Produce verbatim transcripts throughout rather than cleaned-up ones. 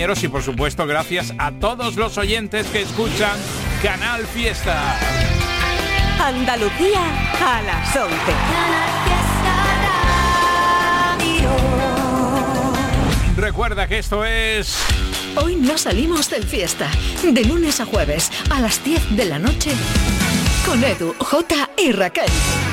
Y por supuesto gracias a todos los oyentes que escuchan Canal Fiesta. Andalucía a las once. Recuerda que esto es... Hoy no salimos del Fiesta. De lunes a jueves a las diez de la noche con Edu, Jota y Raquel.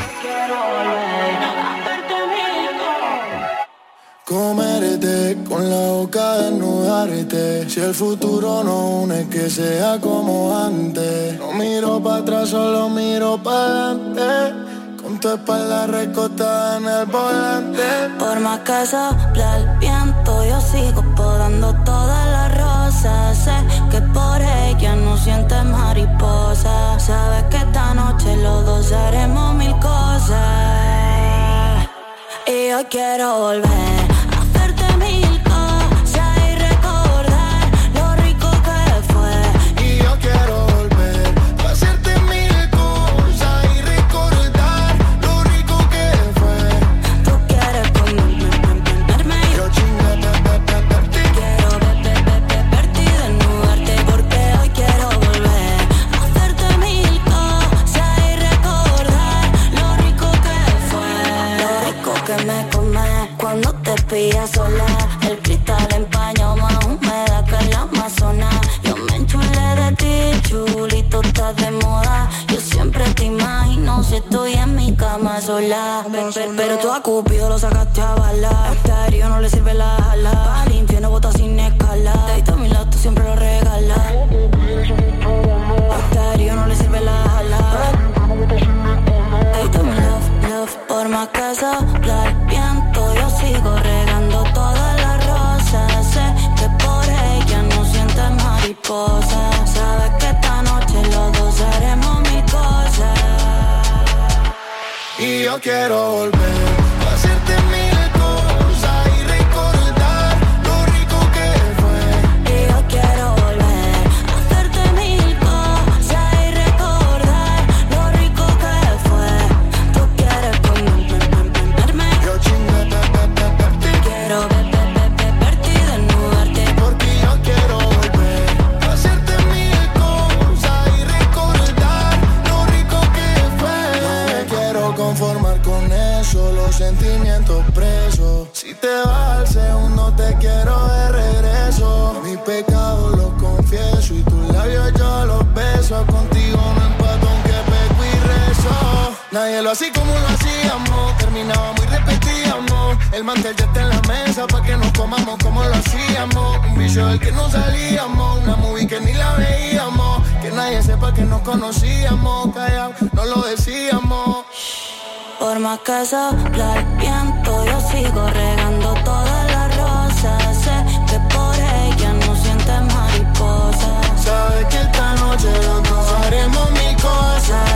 Comerte con la boca desnudarte. Si el futuro no une, que sea como antes. No miro para atrás, solo miro para adelante. Con tu espalda recostada en el volante. Por más que sopla el viento, yo sigo podando todas las rosas. Sé que por ella no sientes mariposa. Sabes que esta noche los dos haremos mil cosas. Y yo quiero volver. Pilla sola, el cristal empañó más húmeda que la Amazonas. Yo me enchulé de ti, chulito, estás de moda. Yo siempre te imagino si estoy en mi cama sola. Pero, pero, pero tú a Cupido lo sacaste a bala. A Estéreo no le sirve la jala. Al infierno bota sin escala. De a mi lado tú siempre lo regalas. A Estéreo no le sirve la jala. De mi love, love. Por más que sopla el viento, yo sigo regando todas las rosas. Sé que por ella no sientes mariposa. Sabes que esta noche los dos haremos mil cosas. Y yo quiero volver a hacerte mil cosas y recordar lo rico que fue. Y yo quiero volver a hacerte mil cosas y recordar lo rico que fue. Tú quieres comerme, yo chingue, pe, pe, pe, pe, pe. quiero ver, ver, ver, ver, verte y desnudarte. Porque yo quiero volver a hacerte mil cosas y recordar lo rico que fue. No me quiero conformar con eso, los sentimientos presos. Si te vas al segundo te quiero de regreso. Mis pecados los confieso y tus labios yo los beso. Contigo no empato aunque peco y rezo. Nadie lo hacía como lo hacíamos. Terminábamos y repetíamos. El mantel ya está en la mesa pa' que nos comamos como lo hacíamos. Un vicio del que no salíamos. Una movie que ni la veíamos. Que nadie sepa que nos conocíamos. Callao, no lo decíamos. Por más que sopla el viento, yo sigo regando todas las rosas. Sé que por ella no sientes mariposa. Sabes que esta noche los dos haremos mil cosas.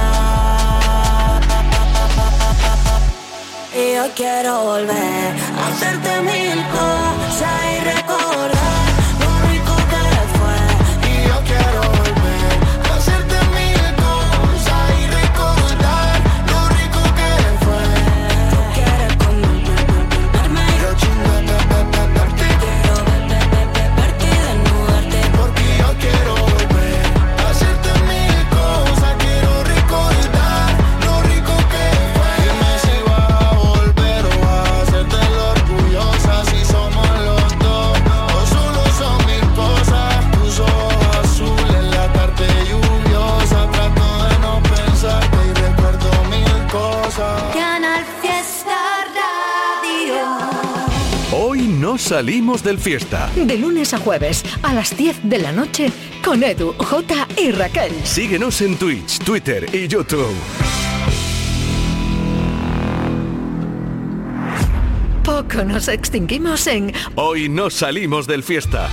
Y yo quiero volver a hacerte mil cosas y recordar lo rico que fue. Y yo quiero volver a hacerte mil cosas y recordar lo rico que fue. Tú quieres comerme, yo chingue, pe, pe, pe, pe, pe. quiero ver, ver, ver, ver, verte y desnudarte. Porque yo quiero volver a hacerte mil cosas. Quiero recordar lo rico que fue. Dime si vas a volver o vas a hacerte lo orgullosa. Si somos los dos o solo son mil cosas. Tus ojos azules, la tarde lluviosa. Trato de no pensarte y recuerdo mil cosas. Canal Fiesta Radio. Hoy no salimos del Fiesta. De lunes a jueves a las diez de la noche con Edu, Jota y Raquel. Síguenos en Twitch, Twitter y YouTube. Poco nos extinguimos en Hoy no salimos del Fiesta.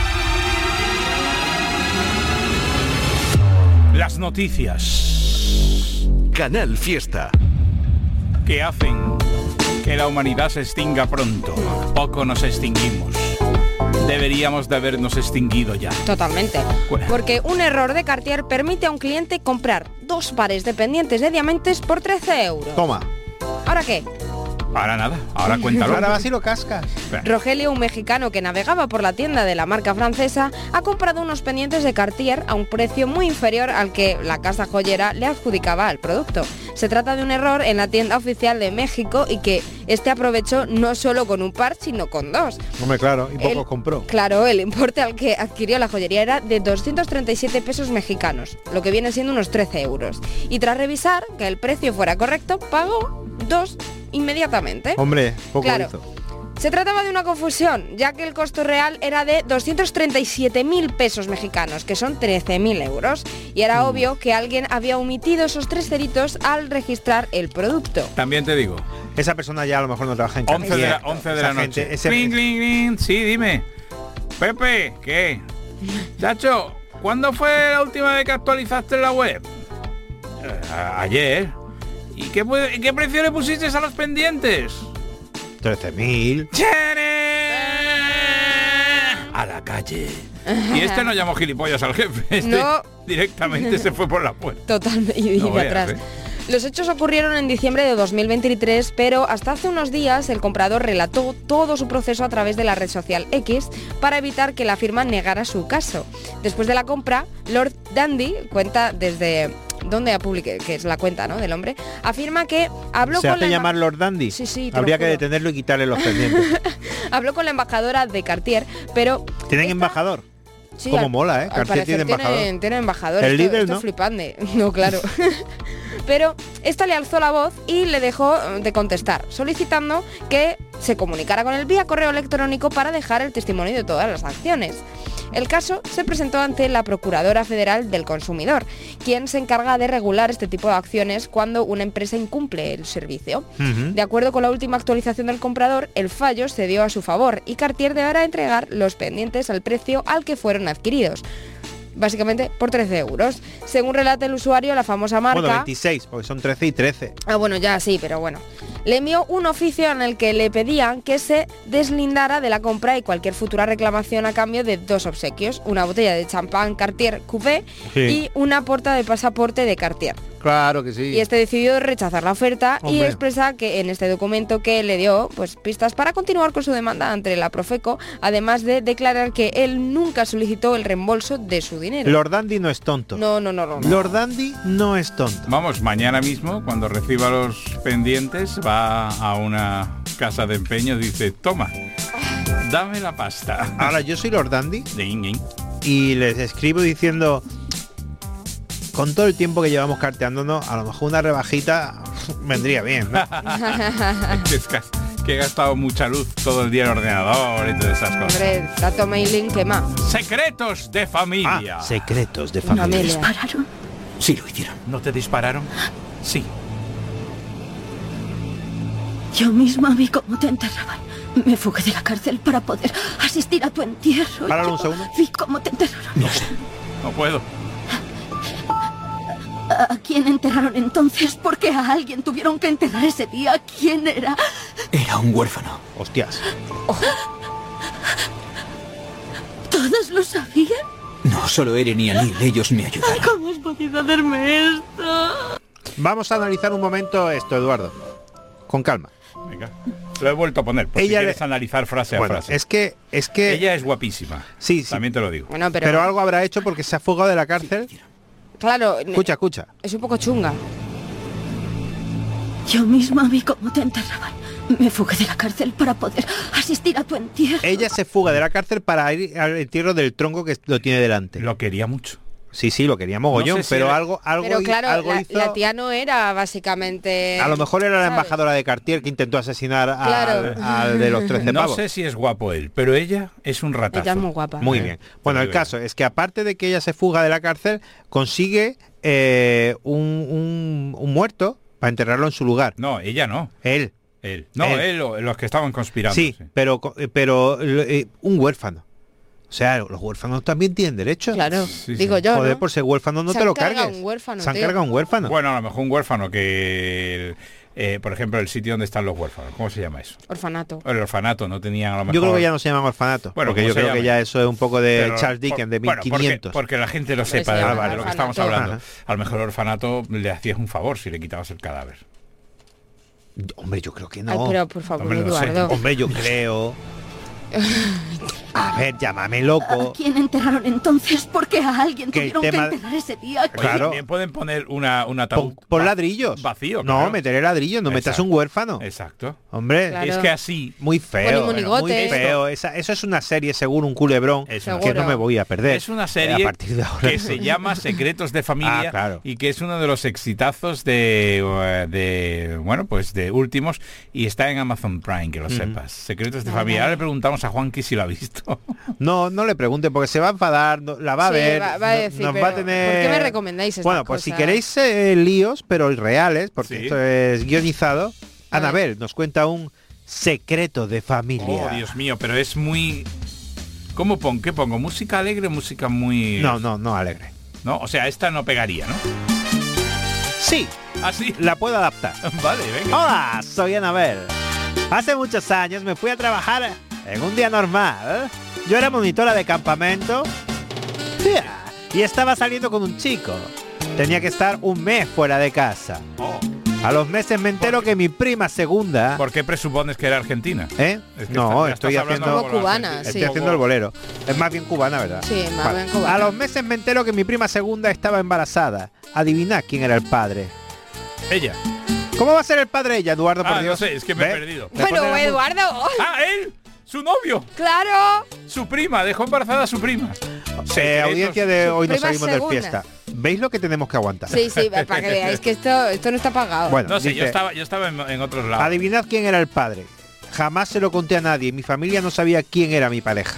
Las noticias Canal Fiesta. que hacen que la humanidad se extinga pronto. Poco nos extinguimos. Deberíamos de habernos extinguido ya. Totalmente. Porque un error de Cartier permite a un cliente comprar dos pares de pendientes de diamantes por trece euros. Toma. ¿Ahora qué? Ahora nada, ahora cuéntalo. Ahora vas y lo cascas. Rogelio, un mexicano que navegaba por la tienda de la marca francesa, ha comprado unos pendientes de Cartier a un precio muy inferior al que la casa joyera le adjudicaba al producto. Se trata de un error en la tienda oficial de México y que este aprovechó no solo con un par, sino con dos. Hombre, claro, y poco El- compró. Claro, el importe al que adquirió la joyería era de doscientos treinta y siete pesos mexicanos, lo que viene siendo unos trece euros. Y tras revisar que el precio fuera correcto, pagó dos inmediatamente. Hombre, poco Claro. hizo. Se trataba de una confusión, ya que el costo real era de doscientos treinta y siete mil pesos mexicanos, que son trece mil euros. Y era Mm. obvio que alguien había omitido esos tres ceritos al registrar el producto. También te digo, Esa persona ya a lo mejor no trabaja en once de la, Cartier. once de Esa la gente- noche. ese- Cling, cling, cling. Sí, dime. Pepe, ¿qué? Chacho, ¿cuándo fue la última vez que actualizaste la web? Eh, a- ayer. ¿Y qué, pu- qué precio le pusiste a los pendientes? trece mil. A la calle. Y este no llamó gilipollas al jefe. Este No. directamente se fue por la puerta. Totalmente, y No de veas, atrás. ¿eh? Los hechos ocurrieron en diciembre de dos mil veintitrés, pero hasta hace unos días el comprador relató todo su proceso a través de la red social X para evitar que la firma negara su caso. Después de la compra, Lord Dandy cuenta desde donde publique, que es la cuenta, ¿no?, del hombre, afirma que habló ¿Se con hace la llamar Lord Dandy? Sí, sí, te lo Habría que juro. detenerlo y quitarle los pendientes. habló con la embajadora de Cartier, pero ¿Tienen esta- embajador? Sí, Cómo al- mola, ¿eh? al Cartier parecer tiene embajador. Tienen, tienen embajador. El esto, líder, esto ¿no? es flipante. No, claro. Pero esta le alzó la voz y le dejó de contestar, solicitando que se comunicara con él vía correo electrónico para dejar el testimonio de todas las acciones. El caso se presentó ante la Procuradora Federal del Consumidor, quien se encarga de regular este tipo de acciones cuando una empresa incumple el servicio. Ujú. De acuerdo con la última actualización del comprador, el fallo se dio a su favor y Cartier deberá entregar los pendientes al precio al que fueron adquiridos. Básicamente por trece euros. Según relata el usuario, la famosa marca... Bueno, veintiséis, porque son trece y trece. Ah, bueno, ya sí, pero bueno. Le envió un oficio en el que le pedían que se deslindara de la compra y cualquier futura reclamación a cambio de dos obsequios, una botella de champán Cartier Coupé Sí. y una porta de pasaporte de Cartier. Claro que sí. Y este decidió rechazar la oferta y Hombre. expresa que en este documento que le dio pues pistas para continuar con su demanda ante la Profeco, además de declarar que él nunca solicitó el reembolso de su dinero. Lord Dandy no es tonto. No, no, no, no. no. Lord Dandy no es tonto. Vamos, mañana mismo, cuando reciba los pendientes, va a una casa de empeño y dice, toma, dame la pasta. Ahora, yo soy Lord Dandy Ding, ding. y les escribo diciendo, con todo el tiempo que llevamos carteándonos, a lo mejor una rebajita vendría bien, ¿no? que, es que, que he gastado mucha luz todo el día en el ordenador y todas esas cosas. Hombre, dato mailing quema. Secretos de familia. Ah, secretos de Familia. familia. ¿Dispararon? Sí lo hicieron. ¿No te dispararon? Sí. Yo misma vi cómo te enterraban. Me fugué de la cárcel para poder asistir a tu entierro. Páralo Yo un segundo. Vi cómo te enterraron. No sé. No puedo. ¿A quién enterraron entonces? Porque a alguien tuvieron que enterrar ese día. ¿Quién era? Era un huérfano. Hostias. ¿Todos lo sabían? No, solo Eren y Anil, ellos me ayudaron. ¿Cómo has podido hacerme esto? Vamos a analizar un momento esto, Eduardo. Con calma. Venga. Lo he vuelto a poner, por Ella si quieres le- analizar frase a Bueno, frase. es que es que Ella es guapísima. Sí, sí. También te lo digo. Bueno, pero, pero... algo habrá hecho porque se ha fugado de la cárcel. claro, Escucha, escucha. es un poco chunga. Yo misma vi cómo te enterraban. Me fugué de la cárcel para poder asistir a tu entierro. Ella se fuga de la cárcel para ir al entierro del tronco que lo tiene delante. Lo quería mucho. Sí, sí, lo quería mogollón, No sé si pero era- algo, algo, Pero claro, algo la, hizo. la tía no era básicamente... A lo mejor era la ¿sabes? embajadora de Cartier que intentó asesinar al, Claro. al de los trece No pavos. sé si es guapo él, pero ella es un ratazo. Ella es muy guapa. Muy ¿Eh? bien. Te Bueno, lo el digo caso es que aparte de que ella se fuga de la cárcel, consigue eh, un, un- un muerto para enterrarlo en su lugar. No, ella no. Él. Él. No, Él. él, o- los que estaban conspirando. Sí, pero, pero eh, un huérfano. O sea, los huérfanos también tienen derechos. Claro, Sí, sí. digo yo, Joder, ¿no? por ser huérfano no Se te han lo cargado cargues. un huérfano, Se han tío. cargado un huérfano. Bueno, a lo mejor un huérfano que... el- eh, por ejemplo, el sitio donde están los huérfanos. ¿Cómo se llama eso? Orfanato. El orfanato, no tenían a lo mejor... Yo creo que ya no se llaman orfanato. Bueno, porque ¿cómo yo se creo que llama? ya eso es un poco de Pero, Charles Dickens, de bueno, mil porque- quinientos. Porque, la gente lo Hombre, sepa se de, llama de lo que estamos orfanato. hablando. Ajá. A lo mejor el orfanato le hacías un favor si le quitabas el cadáver. Hombre, yo creo que no. Ay, pero por favor, Hombre, no sé. Eduardo. Hombre, yo creo. A ver, llámame loco. ¿A quién enterraron entonces? Porque a alguien Que el tuvieron tema- que enterrar ese día. Oye, Claro. también pueden poner una, un ataúd Por, por va- ladrillos. vacío. No, claro. meteré ladrillos, no metas Exacto. un huérfano. Exacto. Hombre, Claro. Es que así... muy feo. Pone muy monigotes. feo. Esa, eso es una serie, seguro, un culebrón, Es una que serie. no me voy a perder. Es una Eh, serie a partir de ahora. que se llama Secretos de Familia Ah, claro. y que es uno de los exitazos de, eh, de bueno, pues de últimos y está en Amazon Prime, que lo sepas. Secretos de Vale. Familia. Ahora le preguntamos a Juanqui si lo ha visto. No, no le pregunte porque se va a enfadar, no- la va a Sí, ver, va- va a no- decir, nos pero va a tener... ¿por qué me recomendáis estas Bueno, pues si cosas? queréis eh, líos, pero reales, porque Sí. esto es guionizado, A ver. Anabel nos cuenta un secreto de familia. Oh, Dios mío, pero es muy... ¿Cómo pongo? ¿Qué pongo? ¿Música alegre o música muy...? No, no, no alegre. No, o sea, esta no pegaría, ¿no? Sí, Ah, sí. la puedo adaptar. Vale, venga. Hola, soy Anabel. Hace muchos años me fui a trabajar en un día normal. Yo era monitora de campamento tía, y estaba saliendo con un chico. Tenía que estar un mes fuera de casa. Oh, A los meses me entero que mi prima segunda... ¿por qué presupones que era Argentina? ¿Eh? Es que No, está- estoy estás hablando haciendo... Como cubana, argentino. Estoy sí. haciendo el bolero. Es más bien cubana, ¿verdad? Sí, más bien cubana. A los meses me entero que mi prima segunda estaba embarazada. Adivinad quién era el padre. Ella. ¿Cómo va a ser el padre ella, Eduardo, por Ah, no Dios? sé, es que me he ¿Ve? perdido. Le pone Bueno, la mu- Eduardo. ¡Ah, él! ¡Su novio! ¡Claro! Su prima, dejó embarazada a su prima. Eh, Secretos. audiencia de hoy nos prima salimos del segunda. fiesta. ¿Veis lo que tenemos que aguantar? Sí, sí, para que veáis que esto, esto no está pagado. Bueno, No sé, dice, yo estaba, yo estaba en, en otros lados. adivinad quién era el padre. Jamás se lo conté a nadie. Mi familia no sabía quién era mi pareja.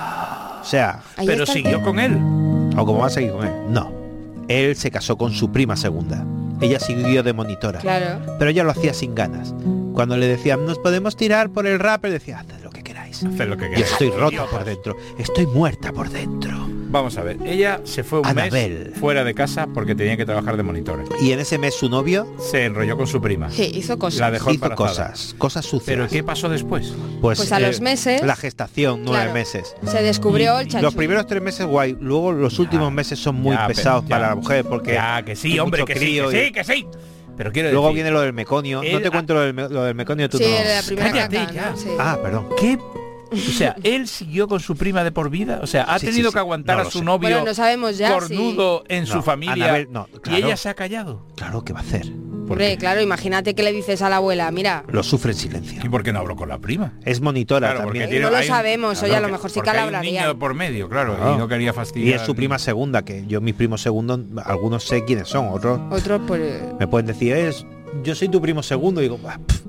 O sea, Ahí Pero está el siguió tema. con él. ¿o cómo va a seguir con él? No. Él se casó con su prima segunda. Ella siguió de monitora. Claro. Pero ella lo hacía sin ganas. Cuando le decían, nos podemos tirar por el rapper, decía, haz lo que queráis. Haced lo que Yo queráis. estoy rota Idiotas. por dentro. Estoy muerta por dentro. Vamos a ver, ella se fue un Anabel. mes fuera de casa porque tenía que trabajar de monitora. Y en ese mes su novio Se enrolló con su prima. Sí, hizo cosas. La dejó hizo embarazada. cosas, cosas sucias. ¿Pero qué pasó después? Pues, Pues a los meses- La gestación, nueve Claro. meses. Se descubrió Y- el y chanchullo. Los primeros tres meses guay, luego los últimos meses son muy Ya, pesados pero- ya. para la mujer porque Ya, que sí, hay hombre, mucho que sí, crío que y- sí, que sí. Pero quiero Luego decir, viene lo del meconio. No él te ha- cuento lo del, me- lo del meconio, tú Sí, no. la primera Cállate caca, ya. ¿no? Sí. Ah, perdón. ¿qué? O sea, él siguió con su prima de por vida. O sea, ha Sí, tenido sí, sí. que aguantar No a lo su sé. novio Bueno, no sabemos ya cornudo en No, su familia. Anabel, no, Y claro. ella se ha callado. Claro, ¿qué va a hacer? Hombre, claro, imagínate que le dices a la abuela, mira, Lo sufre en silencio. ¿Y por qué no habló con la prima? Es monitora Claro, porque también. tiene- no lo hay un- sabemos, oye, a lo mejor sí que porque la hay un hablaría. niño por medio, claro, Claro. y no quería Y fastidiar. es su prima segunda, que yo mis primos segundos, algunos sé quiénes son, otros otro pues... me pueden decir, es, yo soy tu primo segundo, y digo, "Bah, pf,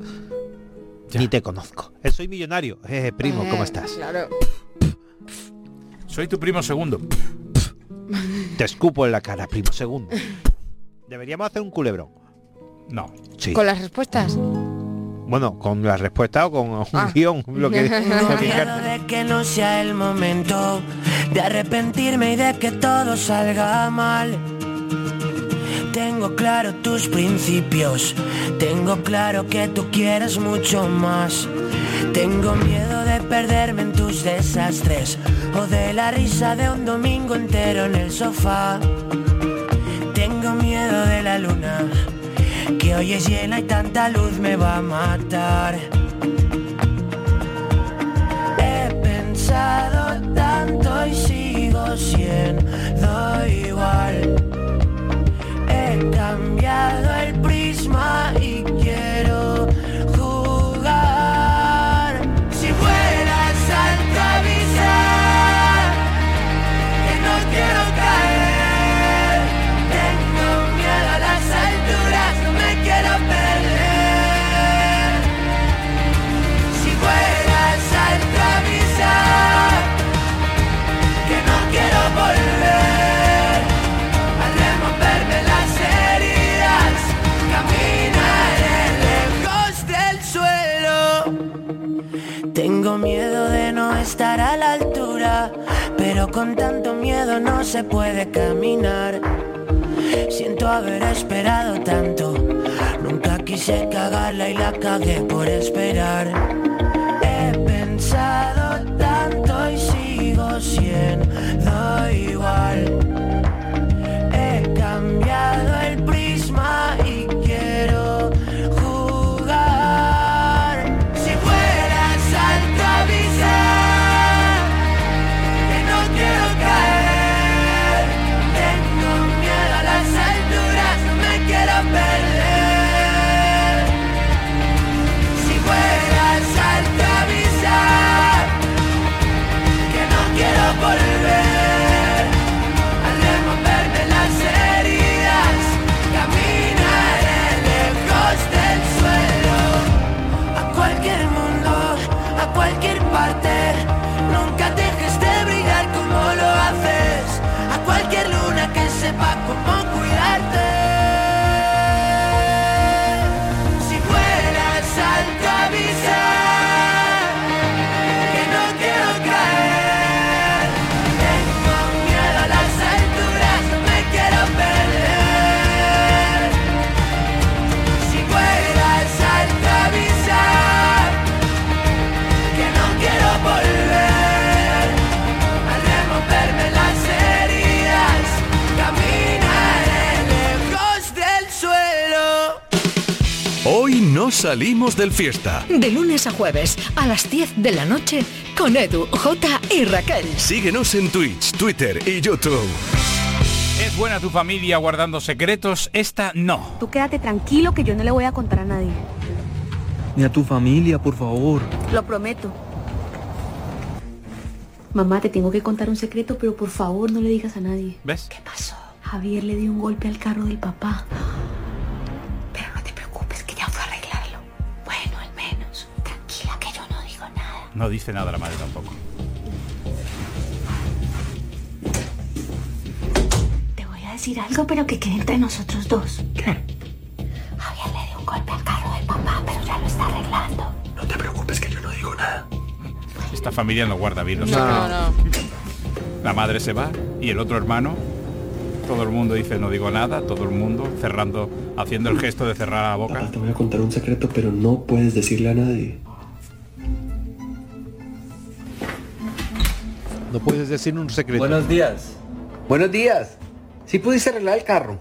Ya. ni te conozco. Eh, soy millonario. Eh, primo, Eh, ¿cómo estás? Claro. Soy tu primo segundo. Te escupo en la cara, primo segundo. Deberíamos hacer un culebrón. No. Sí. Con las respuestas. Bueno, con la respuesta o con un Ah. guión. Lo que, Tengo lo que miedo encanta. de que no sea el momento de arrepentirme y de que todo salga mal. Tengo claro tus principios, tengo claro que tú quieres mucho más. Tengo miedo de perderme en tus desastres o de la risa de un domingo entero en el sofá. Tengo miedo de la luna, que hoy es llena y tanta luz me va a matar. He pensado tanto y sigo siendo igual. He cambiado el prisma y quiero jugar. Si vuelas alto avisar que no quiero caer. Tengo miedo a las alturas, no me quiero perder. Si vuelas alto avisar que no quiero volver. Al removerme las heridas, caminaré lejos del suelo. Tengo miedo de no estar a la altura, pero con tanto miedo no se puede caminar. Siento haber esperado tanto, nunca quise cagarla y la cagué por esperar. He pensado tanto y sigo siendo igual. He cambiado el prisma y quiero jugar. salimos del fiesta. De lunes a jueves, a las diez de la noche, con Edu, Jota y Raquel. Síguenos en Twitch, Twitter y YouTube. ¿Es buena tu familia guardando secretos? Esta no. Tú quédate tranquilo que yo no le voy a contar a nadie. Ni a tu familia, por favor. Lo prometo. Mamá, te tengo que contar un secreto, pero por favor no le digas a nadie. ¿Ves? ¿Qué pasó? Javier le dio un golpe al carro del papá. Pero no te preocupes, que ya fue a arreglarlo. Bueno, al menos. Tranquila, que yo no digo nada. No dice nada la madre tampoco. Te voy a decir algo, pero que quede entre nosotros dos. ¿Qué? Javier le dio un golpe al carro del papá, pero ya lo está arreglando. No te preocupes, que yo no digo nada. Esta familia no guarda bien los No, secretos. no, no. La madre se va y el otro hermano, todo el mundo dice no digo nada, todo el mundo cerrando, haciendo el gesto de cerrar la boca. Papá, te voy a contar un secreto, pero no puedes decirle a nadie. No puedes decir un secreto. Buenos días. Buenos días. ¿Sí pudiste arreglar el carro?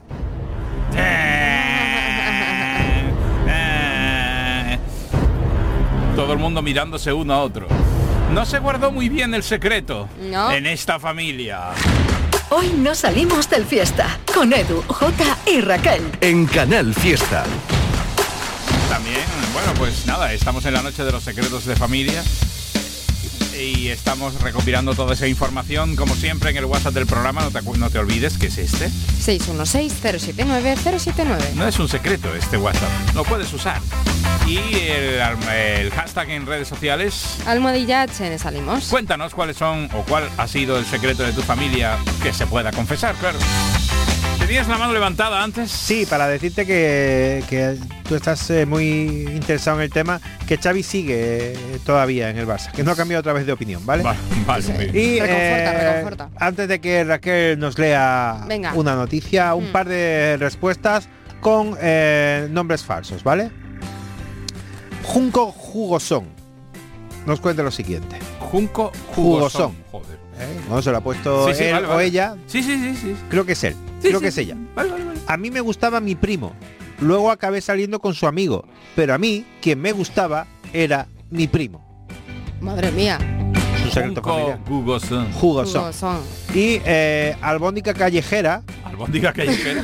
Todo el mundo mirándose uno a otro. No se guardó muy bien el secreto No. en esta familia. Hoy no salimos del fiesta, con Edu, Jota y Raquel. En Canal Fiesta. También, bueno, pues nada, estamos en la noche de los secretos de familia y estamos recopilando toda esa información, como siempre, en el WhatsApp del programa. No te, acu- no te olvides que es este. seis uno seis, cero siete nueve, cero siete nueve. No es un secreto este WhatsApp, lo puedes usar. Y el, el hashtag en redes sociales. Almohadilla H N salimos. Cuéntanos cuáles son o cuál ha sido el secreto de tu familia que se pueda confesar, claro. ¿Tenías la mano levantada antes? Sí, para decirte que, que tú estás eh, muy interesado en el tema, que Xavi sigue eh, todavía en el Barça, que no ha cambiado otra vez de opinión, ¿vale? Vale, vale. Sí. muy bien. Y Reconforta, eh, reconforta. antes de que Raquel nos lea Venga. una noticia, un Mm. par de respuestas con eh, nombres falsos, ¿vale? Junco Jugosón nos cuenta lo siguiente. Junco Jugosón. Jugosón. Joder. ¿eh? No se lo ha puesto Sí, sí, él vale, o vale. ella. Sí, sí, sí, sí. Creo que es él. Sí, Creo sí. que es ella. Vale, vale, vale. A mí me gustaba mi primo. Luego acabé saliendo con su amigo. Pero a mí, quien me gustaba era mi primo. Madre mía. Es un secreto Junco familiar. Jugosón. Jugosón. Jugosón. Y eh, albóndiga callejera. Albóndiga callejera.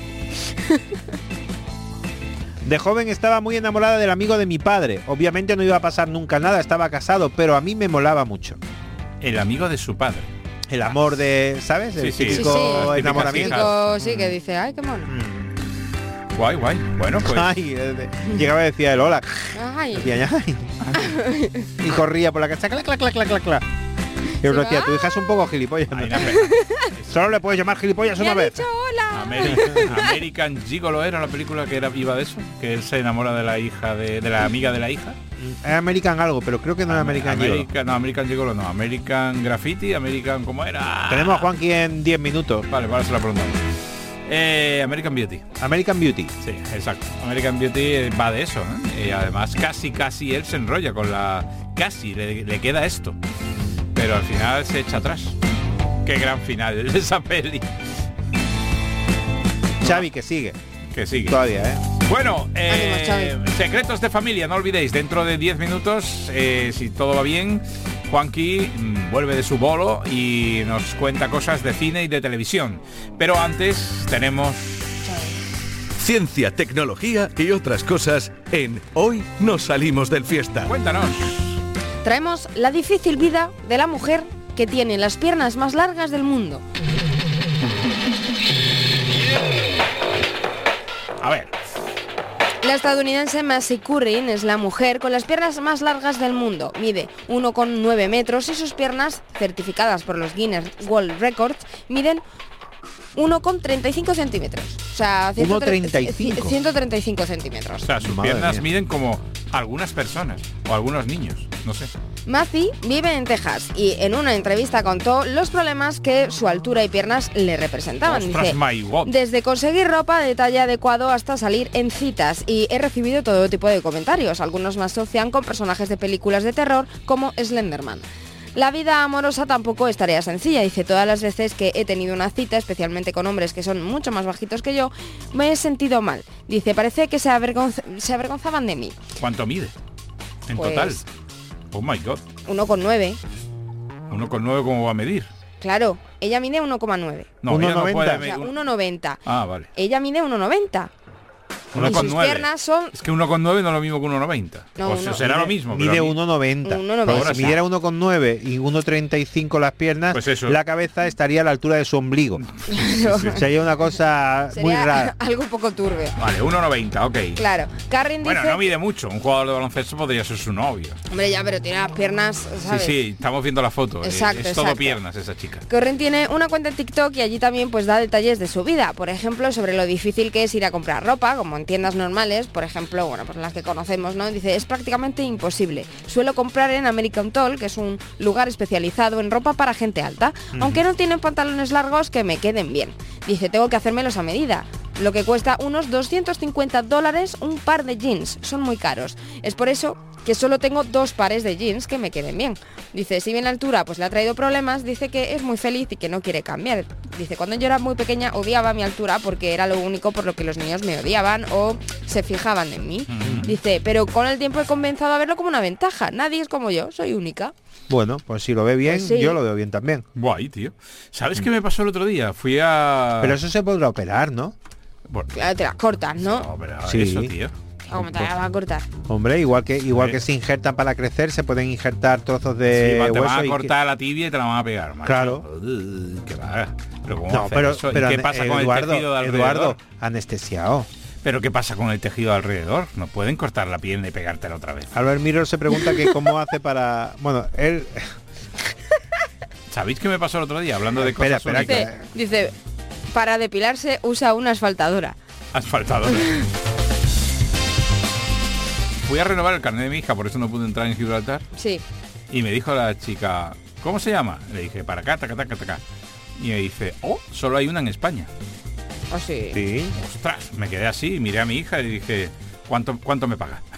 De joven estaba muy enamorada del amigo de mi padre. Obviamente no iba a pasar nunca nada, estaba casado, pero a mí me molaba mucho. El amigo de su padre. El amor de, ¿sabes? El Sí, sí. típico Sí, sí. Las típicas enamoramiento. hijas. Chico, sí, que dice, ay, qué mono. Mm. Guay, guay. Bueno, pues. Ay, eh, de- llegaba y decía el hola. Ay. Decía, "Ay". Y corría por la casa, clac, clac, clac, clac, clac, clac. Y uno decía, tu hija es un poco gilipollas. Ay, no, pero- Solo le puedes llamar gilipollas Me una ha vez. dicho hola. American, American Gigolo era la película que era iba de eso, que él se enamora de la hija de, de la amiga de la hija. Es American algo, pero creo que no es American Gigolo. American, no, American Gigolo no, American Graffiti, American ¿cómo era? Tenemos a Juanqui en diez minutos. Vale, ahora se la preguntamos. Eh, American Beauty. American Beauty. Sí, exacto. American Beauty va de eso, ¿eh? Y además casi, casi él se enrolla con la... Casi, le, le queda esto. Pero al final se echa atrás. Qué gran final de esa peli. Xavi, que sigue. Que sigue. Todavía, ¿eh? Bueno, eh, Ánimo, Xavi. secretos de familia, no olvidéis, dentro de diez minutos, eh, si todo va bien, Juanqui mm, vuelve de su bolo y nos cuenta cosas de cine y de televisión. Pero antes tenemos... Ciencia, tecnología y otras cosas en Hoy no salimos del fiesta. Cuéntanos. Traemos la difícil vida de la mujer que tiene las piernas más largas del mundo. A ver. La estadounidense Macy Curran es la mujer con las piernas más largas del mundo. Mide uno coma nueve metros y sus piernas, certificadas por los Guinness World Records, miden uno coma treinta y cinco centímetros. O sea, uno coma treinta y cinco. ciento treinta y cinco centímetros. O sea, sus Madre piernas mía. miden como algunas personas o algunos niños, no sé. Macy vive en Texas y en una entrevista contó los problemas que su altura y piernas le representaban. Ostras, Dice, my God. desde conseguir ropa de talla adecuado hasta salir en citas, y he recibido todo tipo de comentarios. Algunos me asocian con personajes de películas de terror como Slenderman. La vida amorosa tampoco es tarea sencilla. Dice, todas las veces que he tenido una cita, especialmente con hombres que son mucho más bajitos que yo, me he sentido mal. Dice, parece que se, avergonz- se avergonzaban de mí. ¿Cuánto mide? En Pues- total. Oh my god. uno coma nueve. uno coma nueve, ¿cómo va a medir? Claro, ella mide uno coma nueve. No, ella no puede O sea, medir. uno coma noventa. Ah, vale. Ella mide uno coma noventa. uno Y coma sus nueve. piernas son... Es que uno coma nueve no es lo mismo que uno coma noventa. No, o sea, uno- será Mide- lo mismo. Mide pero a mí- uno coma noventa. uno coma noventa. Pero si midiera uno coma nueve y uno coma treinta y cinco las piernas, Pues eso. la cabeza estaría a la altura de su ombligo. Sería una cosa muy Sería rara. algo un poco turbio. Vale, uno coma noventa, ok. Claro. Carrin Bueno, dice... no mide mucho. Un jugador de baloncesto podría ser su novio. Hombre, ya, pero tiene las piernas, ¿sabes? Sí, sí, estamos viendo la foto. Eh, Exacto, es todo exacto. piernas esa chica. Corren tiene una cuenta en TikTok y allí también pues da detalles de su vida. Por ejemplo, sobre lo difícil que es ir a comprar ropa, como en tiendas normales, por ejemplo, bueno, pues las que conocemos, ¿no? Dice, es prácticamente imposible. Suelo comprar en American Tall, que es un lugar especializado en ropa para gente alta, Ujú. aunque no tienen pantalones largos que me queden bien. Dice, tengo que hacérmelos a medida, lo que cuesta unos doscientos cincuenta dólares un par de jeans. Son muy caros. Es por eso que solo tengo dos pares de jeans que me queden bien. Dice, si bien la altura pues le ha traído problemas, dice que es muy feliz y que no quiere cambiar. Dice, cuando yo era muy pequeña odiaba mi altura porque era lo único por lo que los niños me odiaban o se fijaban en mí. Dice, pero con el tiempo he comenzado a verlo como una ventaja. Nadie es como yo, soy única. Bueno, pues si lo ve bien, Pues sí. yo lo veo bien también. Guay, tío. ¿Sabes qué me pasó el otro día? Fui a... Pero eso se podrá operar, ¿no? Claro, te las cortas, ¿no? Sí. Eso, tío. ¿Cómo te las vas a cortar? Hombre, igual que igual que se injertan para crecer, se pueden injertar trozos Sí, de va, te hueso van a y que- cortar la tibia y te la van a pegar, macho. Claro. Uh, qué va. Pero ¿cómo No, hacer pero, eso? ¿Y pero qué ane- pasa Eduardo, con el tejido de alrededor? Eduardo, anestesiado. ¿Pero qué pasa con el tejido alrededor? No pueden cortar la pierna y pegártela otra vez. Albert Mirror se pregunta que cómo hace para... Bueno, él... ¿Sabéis qué me pasó el otro día? Hablando de Espera, cosas espera, únicas. Dice, dice, para depilarse usa una asfaltadora. Asfaltador. Fui a renovar el carnet de mi hija, por eso no pude entrar en Gibraltar. Sí. Y me dijo la chica, ¿cómo se llama? Le dije, para acá, taca, taca, taca. Y me dice, oh, solo hay una en España. ¿Ah, sí? Sí. Ostras, me quedé así, miré a mi hija y dije, ¿cuánto, cuánto me paga?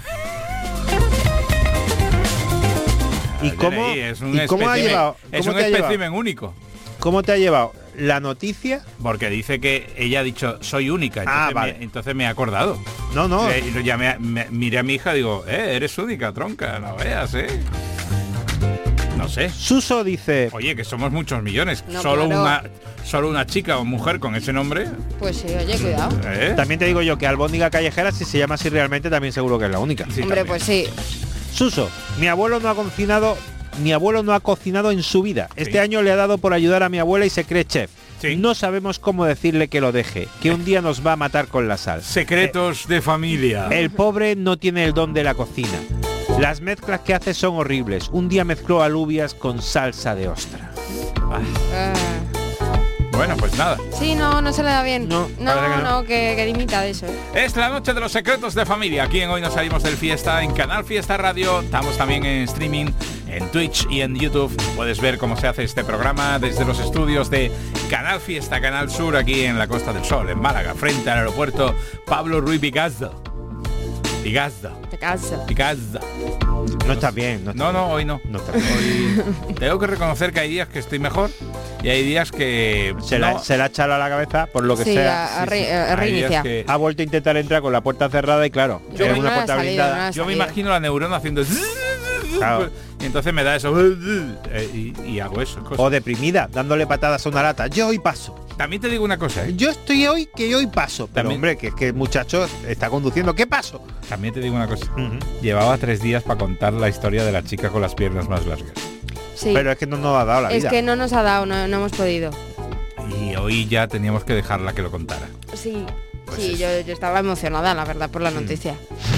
¿Y El cómo, D N I es un ¿y cómo ha espécimen- llevado? Es cómo un te ha llevado? espécimen único. ¿Cómo te ha llevado la noticia? Porque dice que ella ha dicho, soy única. Entonces, Ah, vale. me, entonces me he acordado. No, no. Le- lo llamé a- me- miré a mi hija y digo, eh, eres única, tronca, no veas, eh. No sé. Suso dice... Oye, que somos muchos millones. No, solo claro. una solo una chica o mujer con ese nombre. Pues sí, oye, cuidado. ¿eh? También te digo yo que albóndiga callejera, si se llama así realmente, también seguro que es la única. Hombre, pues sí. Suso, mi abuelo no ha cocinado, mi abuelo no ha cocinado en su vida. Este Sí. año le ha dado por ayudar a mi abuela y se cree chef. Sí. No sabemos cómo decirle que lo deje, que un día nos va a matar con la sal. Secretos de familia. El pobre no tiene el don de la cocina. Las mezclas que hace son horribles. Un día mezcló alubias con salsa de ostra. Ah. Bueno, pues nada. Sí, no, no se le da bien. No, no, parece que no. que, que dimita de eso. ¿eh? Es la noche de los secretos de familia. Aquí en Hoy Nos Salimos del Fiesta, en Canal Fiesta Radio. Estamos también en streaming, en Twitch y en YouTube. Puedes ver cómo se hace este programa desde los estudios de Canal Fiesta, Canal Sur, aquí en la Costa del Sol, en Málaga, frente al aeropuerto Pablo Ruiz Picasso. Picasso. Te casa. Picasso. No está bien. No, está No, bien. no, hoy no. No está bien. Hoy tengo que reconocer que hay días que estoy mejor y hay días que Se, la, no. se la ha echado a la cabeza por lo que Sí, sea. a, a re- sí. a Hay días reiniciar. que- Ha vuelto a intentar entrar con la puerta cerrada y claro, Yo es no una he puerta salido, blindada. no he Yo me salido. imagino la neurona haciendo Claro. y entonces me da eso eh, y, y hago eso. cosas. O deprimida, dándole patadas a una lata. Yo hoy paso. También te digo una cosa, ¿eh? Yo estoy hoy que hoy paso. Pero También- hombre, que es que el muchacho está conduciendo. ¿Qué paso? También te digo una cosa. Llevaba tres días para contar la historia de la chica con las piernas más largas. Sí. Pero es que no nos ha dado la es vida. que no nos ha dado, no, no hemos podido. Y hoy ya teníamos que dejarla que lo contara. Sí, Pues sí, eso. yo, yo estaba emocionada, la verdad, por la noticia.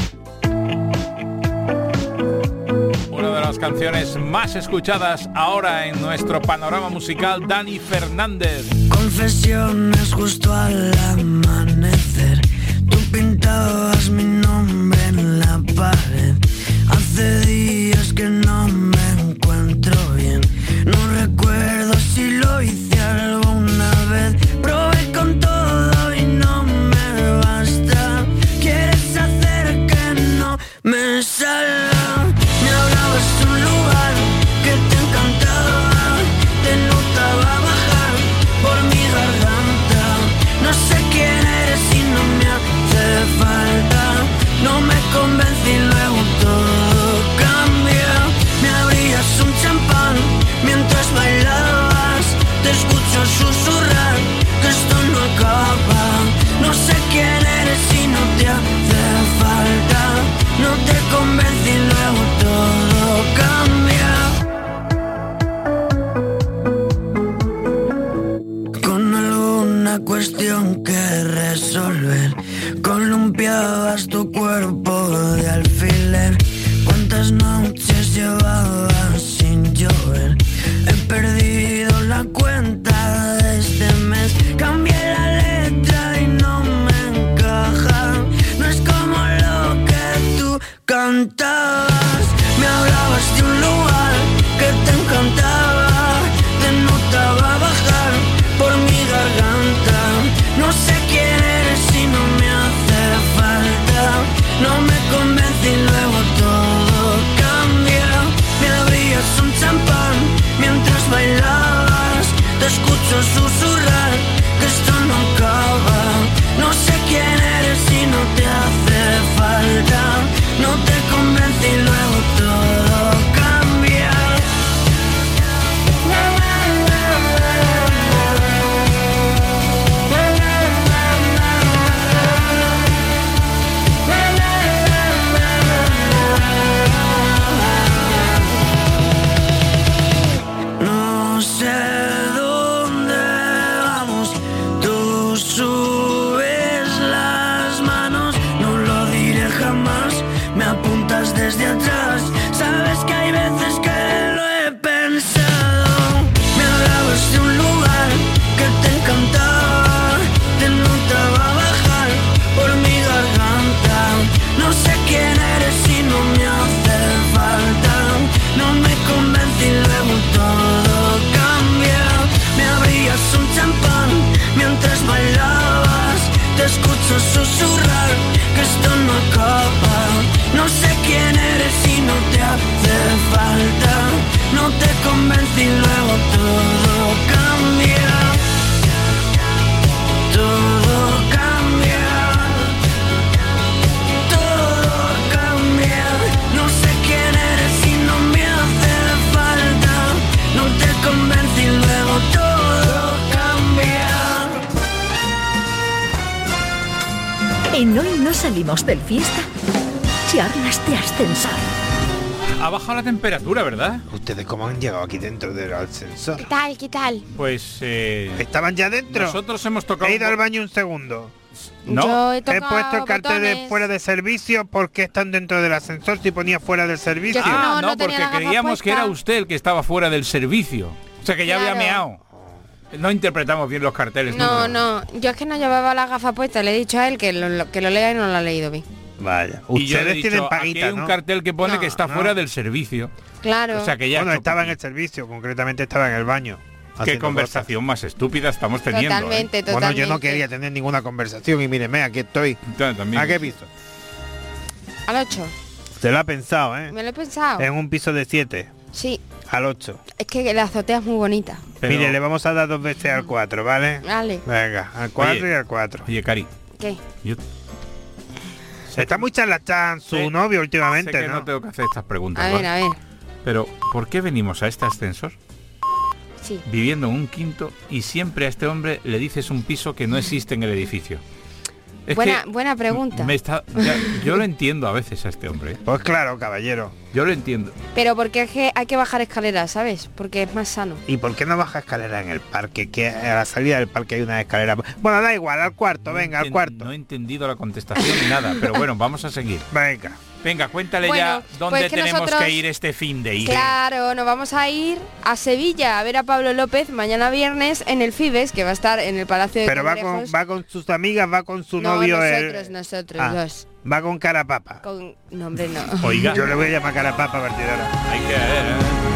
Una de las canciones más escuchadas ahora en nuestro panorama musical, Dani Fernández. Confesiones justo al amanecer. Tú pintabas mi nombre en la pared. Hace días que no me encuentro bien. No recuerdo si lo hice alguna vez. Probé con todo y no me basta. Quieres hacer que no me salga. Me hablabas de un lugar que te encantaba. una cuestión que resolver. Columpiabas tu cuerpo de alfiler. ¿Cuántas noches llevabas sin llover? He perdido la cuenta de este mes. Cambié la letra y no me encaja. No es como lo que tú cantabas. Me hablabas de un lugar que te encantaba. Te notaba bajar por mi garganta. No sé quién eres y no me hace falta. No me convence y luego todo cambia. Me abrías un champán mientras bailabas. Te escucho susurrar que esto no acaba. No sé quién eres y no te hace falta. No te convence y luego todo cambia. No sé dónde vamos, tú subes las manos, no lo diré jamás, me apuntas desde atrás, sabes que hay veces que lo he pensado, me hablabas de un lugar que te encantaba, te notaba bajar por mi garganta, no sé quién eres y no me hace falta, no me convence y luego todo cambia, me abrías un champán mientras bailabas, te escucho susurrar que esto no acaba, no sé quién eres y no te hace falta, no te convence y luego todo cambia, todo cambia, todo cambia, no sé quién eres y no me hace falta, no te convence y luego todo cambia. En Hoy no salimos del fiesta, charlas de ascensor. Ha bajado la temperatura, ¿verdad? ¿Ustedes cómo han llegado aquí dentro del ascensor? ¿Qué tal? ¿Qué tal? Pues eh, ¿Estaban ya dentro? nosotros hemos tocado... He ido al baño un segundo. No, Yo he He tocado puesto el cartel de botones. fuera de servicio porque están dentro del ascensor si ponía fuera del servicio. Yo no, ah, no no, tenía porque la gafa creíamos que puesta. era usted el que estaba fuera del servicio. O sea, que ya Claro. había meado. No interpretamos bien los carteles. No, no, yo es que no llevaba la gafa puesta, le he dicho a él que lo, lo- que lo lea y no lo ha leído bien. Vaya. Y yo le he Ustedes dicho, tienen aquí paguita, hay un ¿no? cartel que pone No. que está No. fuera del servicio. Claro. O sea, que ya... Bueno, esto- estaba en el servicio, concretamente estaba en el baño. Qué haciendo conversación más estúpida estamos teniendo. Totalmente, ¿eh? cosas. Bueno, yo no totalmente. quería tener ninguna conversación y míreme, aquí estoy. Ya, también. ¿A qué piso? Al ocho. Se lo ha pensado, ¿eh? Me lo he pensado. En un piso de siete, Sí, al ocho. es que la azotea es muy bonita. Pero- Mire, le vamos a dar dos veces al cuatro, ¿vale? Vale. Venga, al cuatro Oye. y al cuatro. Oye, Cari, ¿Qué? yo Está muy charlatán su Sí. novio sé últimamente, que no ¿no? tengo que hacer estas preguntas, A ver, ¿vale? a ver. Pero, ¿por qué venimos a este ascensor Sí. viviendo en un quinto y siempre a este hombre le dices un piso que no existe en el edificio? Es Buena, que buena pregunta. me está, ya- yo lo entiendo a veces a este hombre, ¿eh? Pues claro, caballero. Yo lo entiendo. Pero porque es que hay que bajar escaleras, ¿sabes? Porque es más sano. ¿Y por qué no baja escalera en el parque? Que a la salida del parque hay una escalera. Bueno, da igual, al cuarto, venga, al Enten- cuarto. No he entendido la contestación ni nada, pero bueno, vamos a seguir. Venga. Venga, cuéntale Bueno, ya dónde pues que tenemos nosotros- que ir este fin de ir. Claro, nos vamos a ir a Sevilla a ver a Pablo López mañana viernes en el Fibes, que va a estar en el Palacio de Pero va con, Congrejos. va con sus amigas, va con su No, novio. nosotros, el- nosotros Ah, dos. Va con cara papa. Con... No, hombre, no. Oiga, Yo le voy a llamar cara papa a partir de ahora. hay que... eh,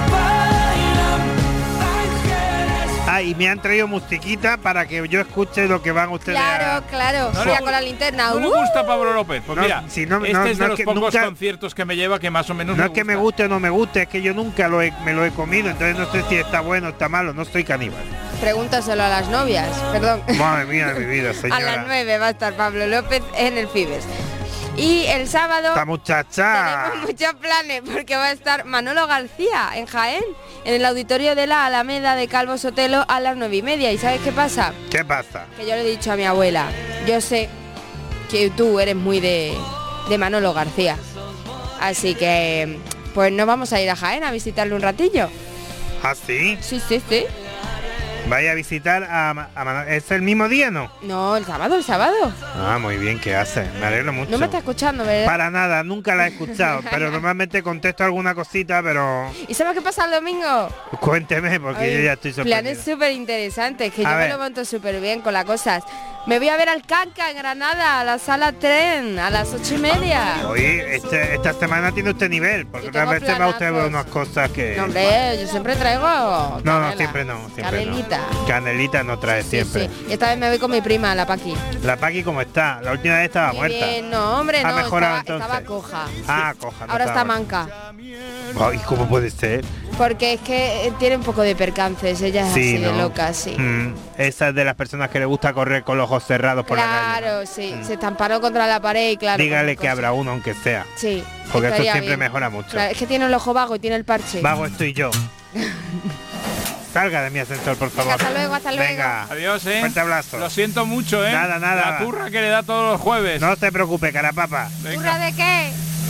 Ah, y me han traído musiquita para que yo escuche lo que van ustedes Claro, a... claro. No, Mira, no. con la linterna. ¿No le ¡Uh! gusta Pablo López? Pues No, mira, si no- este no- es de no los es que pocos nunca- conciertos que me lleva que más o menos No me es que me gusta. guste o no me guste, es que yo nunca lo he- me lo he comido, entonces no sé si está bueno o está malo, no soy caníbal. Pregúntaselo a las novias. Perdón. Madre mía de mi vida, A señora. las nueve va a estar Pablo López en el Fibes. Y el sábado Esta muchacha. tenemos muchos planes porque va a estar Manolo García en Jaén, en el auditorio de la Alameda de Calvo Sotelo a las nueve y media. ¿Y sabes qué pasa? ¿Qué pasa? Que yo le he dicho a mi abuela, yo sé que tú eres muy de, de Manolo García. Así que pues nos vamos a ir a Jaén a visitarle un ratillo. ¿Ah, sí? Sí, sí, sí. Vaya a visitar a, a Manuel. ¿Es el mismo día, no? No, el sábado, el sábado. Ah, muy bien, ¿qué hace? Me alegro mucho. No me está escuchando, ¿verdad? Para nada, nunca la he escuchado, pero normalmente contesto alguna cosita, pero... ¿Y sabes qué pasa el domingo? Cuénteme, porque Ay, yo ya estoy sorprendido. Planes súper interesantes, que A yo ver. me lo monto súper bien con las cosas. Me voy a ver al Canca en Granada, a la sala tren, a las ocho y media. Oye, este, esta semana tiene usted nivel, porque otras tengo veces va usted a ver planazos. unas cosas que... No, hombre, yo siempre traigo no, canela. no, siempre no, siempre Canelita. no. Canelita no trae siempre. Sí, y esta vez me voy con mi prima, la Paqui. La Paqui, ¿cómo está? La última vez estaba Muy muerta. bien, no, hombre, ¿Ha no, mejorado estaba, entonces? estaba coja. Ah, coja. no Ahora está estaba- manca. Ay, ¿cómo puede ser? Porque es que eh, tiene un poco de percances, ella es Sí, así de ¿no? loca, sí. Mm, esa es de las personas que le gusta correr con los ojos cerrados por la calle. Claro, sí, se estamparó contra la pared y claro. Dígale con que cosas. habrá uno, aunque sea. Sí. Porque eso estaría siempre bien. mejora mucho. Claro, es que tiene el ojo vago y tiene el parche. Vago estoy yo. Salga de mi ascensor, por favor. Hasta luego, hasta luego. Venga. Adiós, ¿eh? Fuerte abrazo. Lo siento mucho, ¿eh? Nada, nada. La turra que le da todos los jueves. No se preocupe, carapapa. ¿Turra de qué?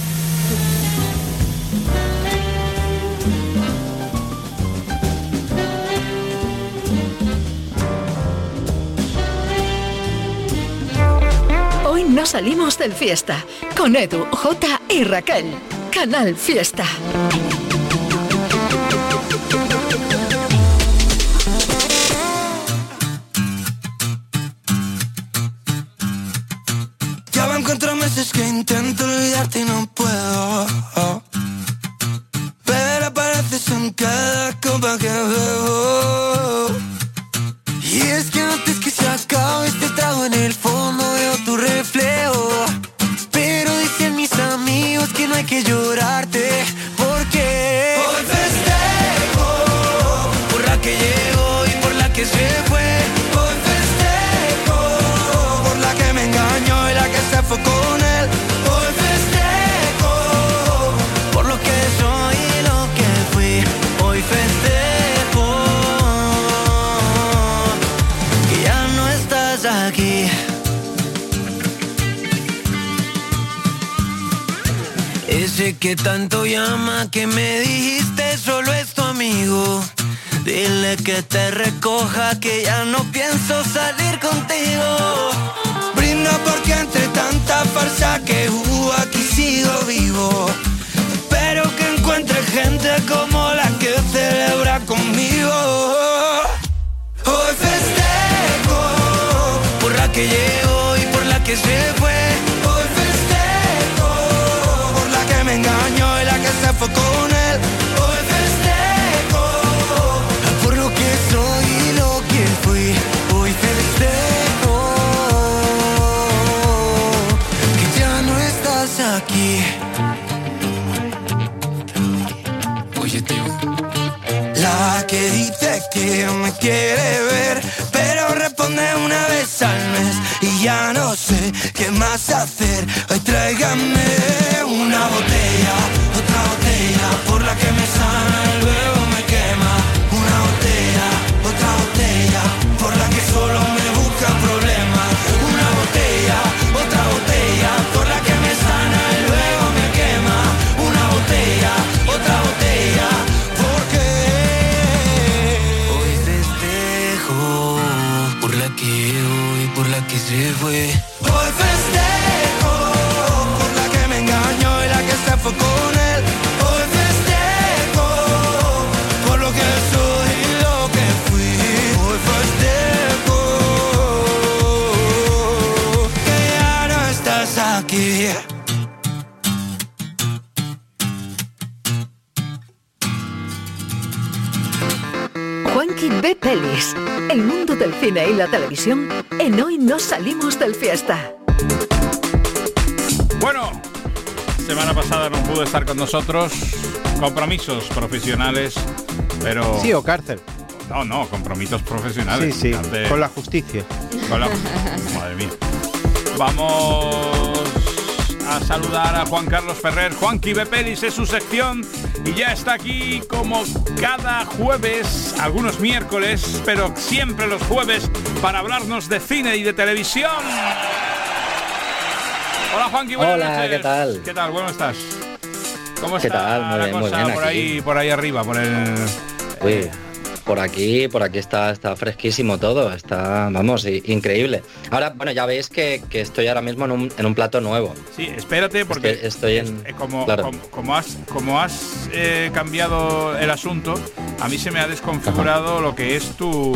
Hoy no salimos del fiesta. Con Edu, Jota y Raquel. Canal Fiesta. Ya van cuatro meses que intento olvidarte y no puedo. Pero apareces en cada copa que bebo. Y es que antes que se acabe este trago, en el fondo veo tu reflejo. Pero dicen mis amigos que no hay que llorarte, porque hoy festejo por la que llegó y por la que se fue. Hoy festejo por la que me engañó y la que se fue con él. Hoy festejo por lo que soy y lo que fui. Hoy festejo que ya no estás aquí. Ese que tanto llama, que me dijiste solo es tu amigo. Dile que te recoja, que ya no pienso salir contigo. Brinda porque entre tanta farsa que hubo aquí sigo vivo. Espero que encuentre gente como la que celebra conmigo. Hoy festejo por la que llegó y por la que se fue. Hoy festejo por la que me engañó y la que se fue con él. Hoy festejo por lo que soy y lo que fui. Hoy festejo que ya no estás aquí. Oye, tío. La que dice que me quiere ver, pero responde una vez al mes y ya no sé qué más hacer. Hoy tráigame una botella, otra botella, por la que me sana y luego me quema. Una botella, otra botella, por la que solo me busca problemas. Una botella, otra botella, por la que me sana y luego me quema. Una botella, otra botella, porque hoy festejo por la que llegó y por la que se fue. Hoy festejo por la que me engañó y la que se fue con él. Hoy festejo por lo que soy y lo que fui. Hoy festejo que ya no estás aquí. Juanqui ve pelis. El mundo del cine y la televisión en Hoy no salimos del fiesta. Bueno, semana pasada no pudo estar con nosotros. Compromisos profesionales, pero... Sí, o cárcel. No, no, compromisos profesionales. Sí, sí, Fíjate. con la justicia. Con la- Madre mía. Vamos a saludar a Juan Carlos Ferrer. Juanqui ve pelis es su sección y ya está aquí como cada jueves, algunos miércoles, pero siempre los jueves, para hablarnos de cine y de televisión. Hola Juanqui, buenas Hola, noches. ¿qué tal? ¿Qué tal? ¿Cómo estás? ¿Cómo ¿Qué está tal? Muy la bien, muy cosa bien, por aquí. ahí, por ahí arriba, por el... Uy, por aquí, por aquí está, está fresquísimo todo, está, vamos, i- increíble. Ahora, bueno, ya veis que, que estoy ahora mismo en un, en un plato nuevo. Sí, espérate porque Estoy, estoy en... eh, como, claro. como, como has, como has eh, cambiado el asunto, a mí se me ha desconfigurado lo que es tu,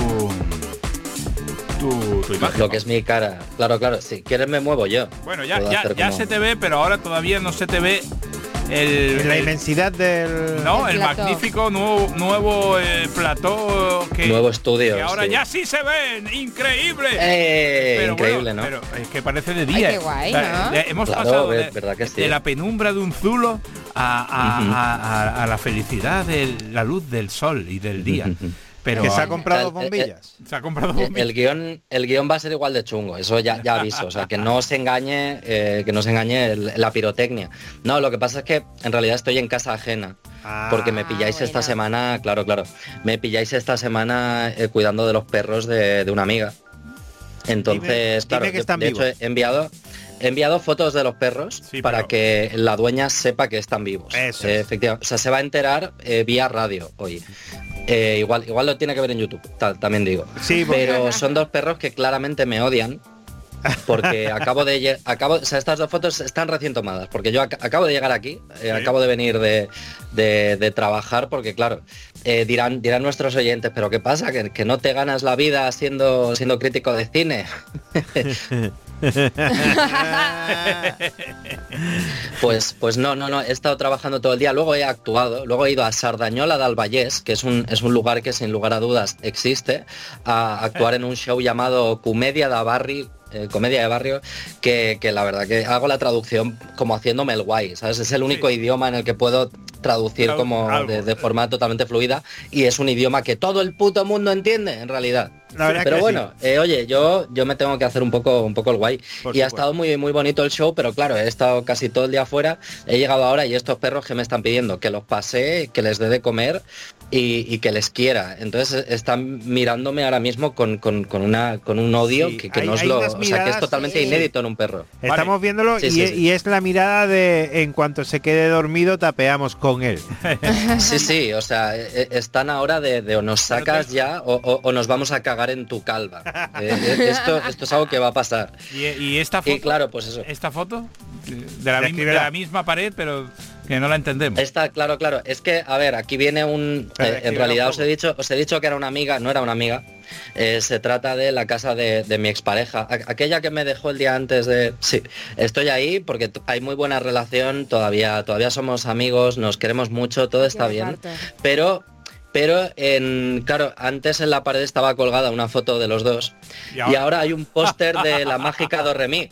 tu, tu imagen. Lo que es mi cara. Claro, claro, si quieres me muevo yo. Bueno, ya, Puedo ya, hacer ya como- se te ve, pero ahora todavía no se te ve el, La el- inmensidad del... no, El el plató. magnífico nuevo, nuevo eh, plató que, Nuevo estudio, que ahora sí. ya sí se ven, increíble. ¡Eh! Pero Increíble, bueno, ¿no? Pero es que parece de día. Ay, qué guay, La- ¿no? la- hemos Claro, pasado ve- de, verdad que sí. de la penumbra de un zulo a, a- Ujú. a- a- a la felicidad de la luz del sol y del día. Pero que se ha ah, comprado Eh, eh, bombillas. se ha comprado El, bombillas. el guión el guión va a ser igual de chungo, eso ya, ya aviso, o sea, que no os engañe, eh, que no os engañe el- la pirotecnia. No, lo que pasa es que en realidad estoy en casa ajena, porque me pilláis Ah, esta bueno. semana, claro, claro, me pilláis esta semana eh, cuidando de los perros de, de una amiga. Entonces, Dime- claro, dime que de- están de hecho vivos. he enviado he enviado fotos de los perros Sí, para pero- que la dueña sepa que están vivos. Eso Eh, es. efectivamente, o sea, se va a enterar eh, vía radio hoy. Eh, igual, igual lo tiene que ver en YouTube, ta- también digo. Sí, porque- Pero son dos perros que claramente me odian. Porque acabo de lle- acabo, o sea, estas dos fotos están recién tomadas, porque yo ac- acabo de llegar aquí, eh, acabo de venir de, de- de trabajar, porque claro, eh, dirán, dirán nuestros oyentes, pero ¿qué pasa? ¿Que, que no te ganas la vida siendo, siendo crítico de cine? Pues, pues no, no, no, he estado trabajando todo el día, luego he actuado, luego he ido a Sardañola del Vallès, que es un, es un lugar que sin lugar a dudas existe, a actuar en un show llamado Comedia de Barri, eh, Comedia de Barrio, que, que la verdad que hago la traducción como haciéndome el guay, ¿sabes? Es el único idioma en el que puedo traducir Tradu- como algo. de, de forma totalmente fluida y es un idioma que todo el puto mundo entiende en realidad. La verdad Pero que bueno, eh, oye, yo, yo me tengo que hacer un poco, un poco el guay. Por y ha supuesto. estado muy, muy bonito el show, pero claro, he estado casi todo el día afuera, he llegado ahora y estos perros que me están pidiendo que los pase, que les dé de comer y, y que les quiera. Entonces están mirándome ahora mismo con, con, con una, con un odio Sí, que, que hay- no es hay lo, unas o sea, que es miradas- totalmente Sí. inédito en un perro. Estamos viéndolo Sí, y, sí, e- sí. y es la mirada de en cuanto se quede dormido tapeamos con él. Sí, sí, o sea, e- e- están ahora de, de o nos sacas ya o, o- o nos vamos a cagar en tu calva. Eh, eh, esto, esto es algo que va a pasar. Y, y esta foto, Y claro, pues eso. esta foto de la, La misma, de escribirá. la misma pared, pero que no la entendemos. Está claro, claro. Es que, a ver, aquí viene un... Pero eh, en escribe realidad un os he dicho, os he dicho que era una amiga, no era una amiga. Eh, se trata de la casa de, de mi expareja, a- aquella que me dejó el día antes de... Sí, estoy ahí porque t- hay muy buena relación, todavía, todavía somos amigos, nos queremos mucho, todo está Qué bien. reparto. Pero, pero en, claro, antes en la pared estaba colgada una foto de los dos Y y ahora- ahora hay un póster de la mágica Do Re Mi.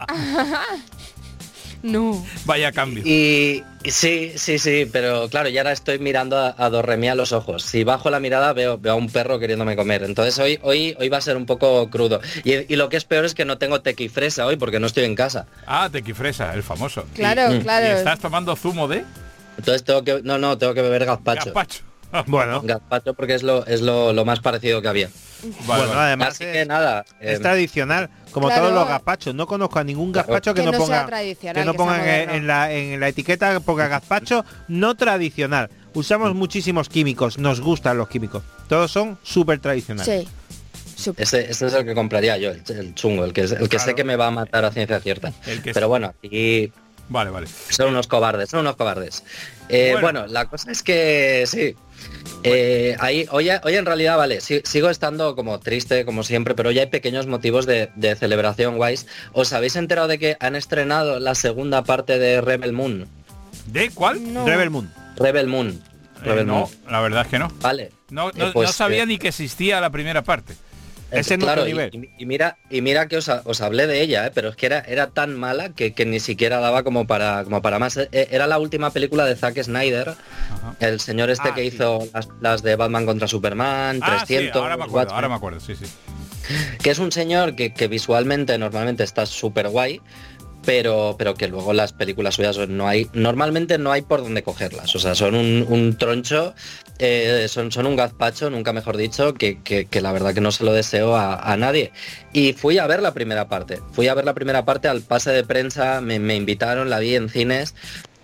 No. Vaya cambio. Y y sí, sí, sí, pero claro, ya ahora estoy mirando a, a Dorremí a los ojos. Si bajo la mirada veo, veo a un perro queriéndome comer. Entonces hoy, hoy, hoy va a ser un poco crudo. Y, y lo que es peor es que no tengo tequifresa hoy porque no estoy en casa. Ah, tequifresa, el famoso. Claro, Y- claro. ¿Y estás tomando zumo de Entonces tengo que, no, no, tengo que beber gazpacho. gazpacho? Bueno, Gazpacho porque es lo, es lo, lo más parecido que había. Vale, bueno, vale. además Así es, que nada. es eh, tradicional, como Claro. todos los gazpachos. No conozco a ningún gazpacho que, Que no no sea ponga tradicional, que no que sea pongan en, moderno. en la, en la etiqueta ponga gazpacho no tradicional. Usamos muchísimos químicos, nos gustan los químicos. Todos son súper tradicionales. Sí. Súper. ese, ese es el que compraría yo, el, el chungo, el que, es- el que sé Claro. que me va a matar a ciencia cierta. El que Pero bueno, aquí Vale, vale. son unos cobardes, son unos cobardes. Eh, Bueno. bueno. la cosa es que sí. Eh, ahí, hoy, hoy en realidad, vale, sí- sigo estando como triste, como siempre, pero hoy hay pequeños motivos de, de celebración guays. ¿Os habéis enterado de que han estrenado la segunda parte de Rebel Moon? ¿De cuál? No. Rebel Moon. Rebel Moon. Eh, Rebel no, Moon. la verdad es que no. Vale. No, Eh, no, pues, no sabía eh, ni que existía la primera parte. Ese es claro, nuestro y, nivel. y- y mira, y mira que os, ha- os hablé de ella, eh, pero es que era, era tan mala que, que ni siquiera daba como para, como para más. Eh, Era la última película de Zack Snyder, Ajá. el señor este Ah, que sí. hizo las, las de Batman contra Superman, Ah, sí, trescientos, ahora me acuerdo, Watchmen, ahora me acuerdo, sí, sí. que es un señor que, que visualmente normalmente está súper guay, pero, pero que luego las películas suyas no hay, normalmente no hay por dónde cogerlas, o sea, son un, un troncho, eh, son, son un gazpacho, nunca mejor dicho, que, que- que la verdad que no se lo deseo a, a nadie. Y fui a ver la primera parte, fui a ver la primera parte al pase de prensa, me, me invitaron, la vi en cines.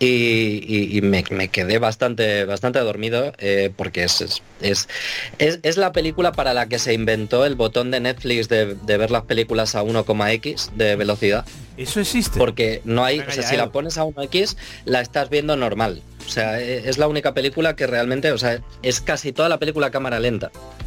Y, y, y me, me quedé bastante bastante dormido eh, porque es es, es, es, es la película para la que se inventó el botón de Netflix de, de ver las películas a uno coma equis de velocidad. Eso existe. Porque no hay, Venga, o sea, ya, si Edu. la pones a uno equis, la estás viendo normal. O sea, e- es la única película que realmente, o sea, es casi toda la película a cámara lenta.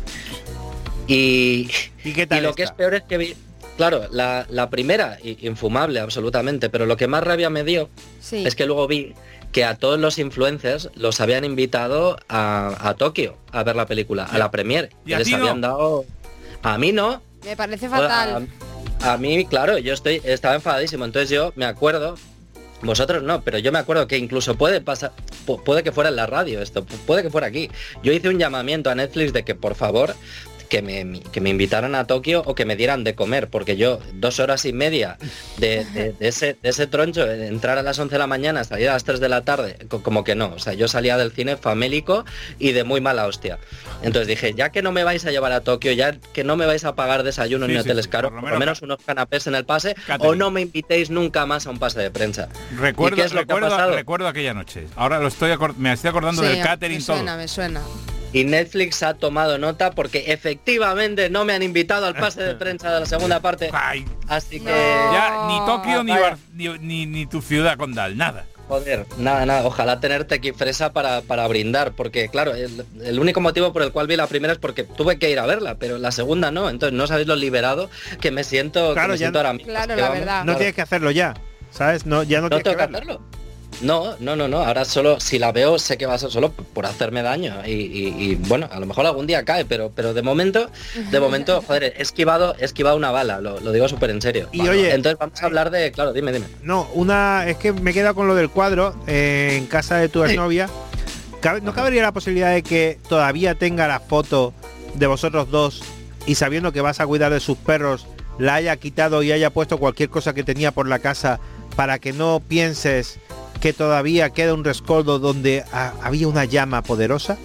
Y, ¿Y qué tal y lo que es esta? peor es que vi, claro, la, la primera, i- infumable absolutamente, pero lo que más rabia me dio Sí. es que luego vi que a todos los influencers los habían invitado a, a Tokio a ver la película, a la premiere. ¿Y que a les ti no? habían dado... A mí no. Me parece fatal. A, a mí, claro, yo estoy estaba enfadadísimo. Entonces yo me acuerdo, vosotros no, pero yo me acuerdo que incluso puede pasar, pu- puede que fuera en la radio esto, pu- puede que fuera aquí. Yo hice un llamamiento a Netflix de que por favor que me, que me invitaran a Tokio o que me dieran de comer, porque yo dos horas y media de, de- de ese, de ese troncho, de entrar a las once de la mañana, salir a las tres de la tarde, co- como que no, o sea, yo salía del cine famélico y de muy mala hostia. Entonces dije, ya que no me vais a llevar a Tokio, ya que no me vais a pagar desayunos Sí, ni sí, hoteles sí, caros, por lo por lo menos menos unos canapés en el pase, Catering. o no me invitéis nunca más a un pase de prensa. Recuerdo, ¿Y qué es lo que ha recuerdo, pasado? recuerdo aquella noche. Ahora lo estoy acor- me estoy acordando Sí, del catering me todo. suena, me suena. Y Netflix ha tomado nota porque efectivamente no me han invitado al pase de prensa de la segunda parte. Ay, Así que... ya ni Tokio ni, Vaya. Bar- ni, ni, ni tu ciudad condal, nada. Joder, nada, nada, ojalá tener tequifresa para, para brindar, porque claro, el, el único motivo por el cual vi la primera es porque tuve que ir a verla, pero la segunda no, entonces no sabéis lo liberado que me siento, que Claro, me ya siento no- ahora mismo. Claro, Es que la vamos, verdad. No claro. tienes que hacerlo ya, ¿sabes? No, ya no, No tienes tengo que verlo. hacerlo. No, no, no, no. Ahora solo si la veo sé que va a ser solo por hacerme daño y, y- y, bueno, a lo mejor algún día cae, pero pero de momento, de momento, joder, he esquivado, he esquivado una bala, lo, lo digo súper en serio. Y oye, entonces vamos a hablar de, claro, dime, dime. No, una es que me he quedado con lo del cuadro eh, en casa de tu exnovia. Cabe- ¿No cabería la posibilidad de que todavía tenga la foto de vosotros dos y sabiendo que vas a cuidar de sus perros, la haya quitado y haya puesto cualquier cosa que tenía por la casa para que no pienses que todavía queda un rescoldo donde ha- había una llama poderosa?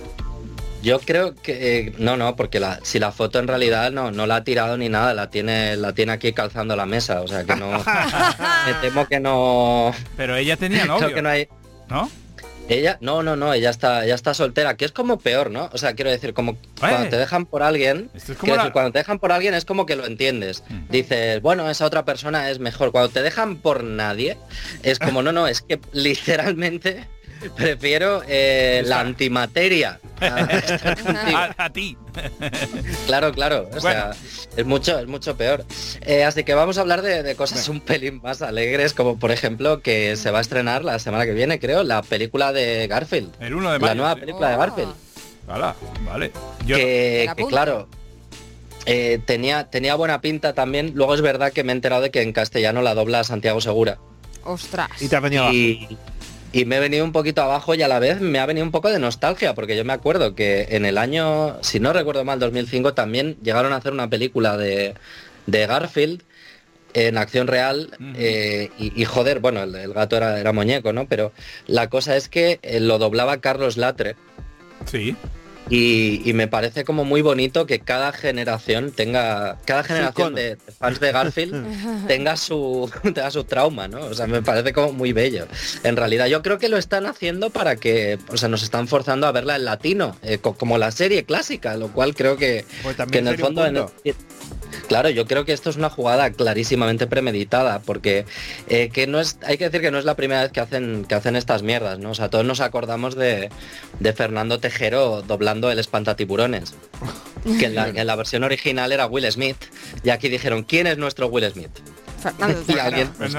Yo creo que eh, no, no, porque la, si la foto en realidad no, no la ha tirado ni nada, la tiene, la tiene aquí calzando la mesa, o sea que no, me temo que no. Pero ella tenía novio, Creo que no hay. ¿no? Ella, no, no, no, ella está, ella está soltera, que es como peor, ¿no? O sea, quiero decir, como cuando te dejan por alguien, Esto es como quiero la- decir, cuando te dejan por alguien es como que lo entiendes. Dices, bueno, esa otra persona es mejor. Cuando te dejan por nadie, es como, no, no, es que literalmente prefiero eh, la antimateria. a, a ti. Claro, claro. O sea, es mucho, es mucho peor. Eh, así que vamos a hablar de, de cosas un pelín más alegres, como por ejemplo que se va a estrenar la semana que viene, creo, la película de Garfield. El uno de La mayo, nueva sí. película de Garfield. Hala, vale. Yo que, no- que, claro, eh, tenía, tenía buena pinta también. Luego es verdad que me he enterado de que en castellano la dobla Santiago Segura. Ostras. Y te has venido abajo. Y, y me he venido un poquito abajo y a la vez me ha venido un poco de nostalgia, porque yo me acuerdo que en el año, si no recuerdo mal, dos mil cinco, también llegaron a hacer una película de, de Garfield en acción real eh, y, y joder, bueno, el, el gato era, era muñeco, ¿no? Pero la cosa es que eh, lo doblaba Carlos Latre. Sí. Y, y me parece como muy bonito que cada generación tenga, cada generación de, de fans de Garfield tenga su, tenga su trauma, ¿no? O sea, me parece como muy bello. En realidad yo creo que lo están haciendo para que, o sea, nos están forzando a verla en latino, eh, co- como la serie clásica, lo cual creo que, Pues que también en el sería un fondo... en el- punto. Claro, yo creo que esto es una jugada clarísimamente premeditada, porque eh, que no es, hay que decir que no es la primera vez que hacen, que hacen estas mierdas, ¿no? O sea, todos nos acordamos de, de Fernando Tejero doblando el espantatiburones, que en la, en la versión original era Will Smith, y aquí dijeron, ¿quién es nuestro Will Smith? Fernando Y alguien, pues,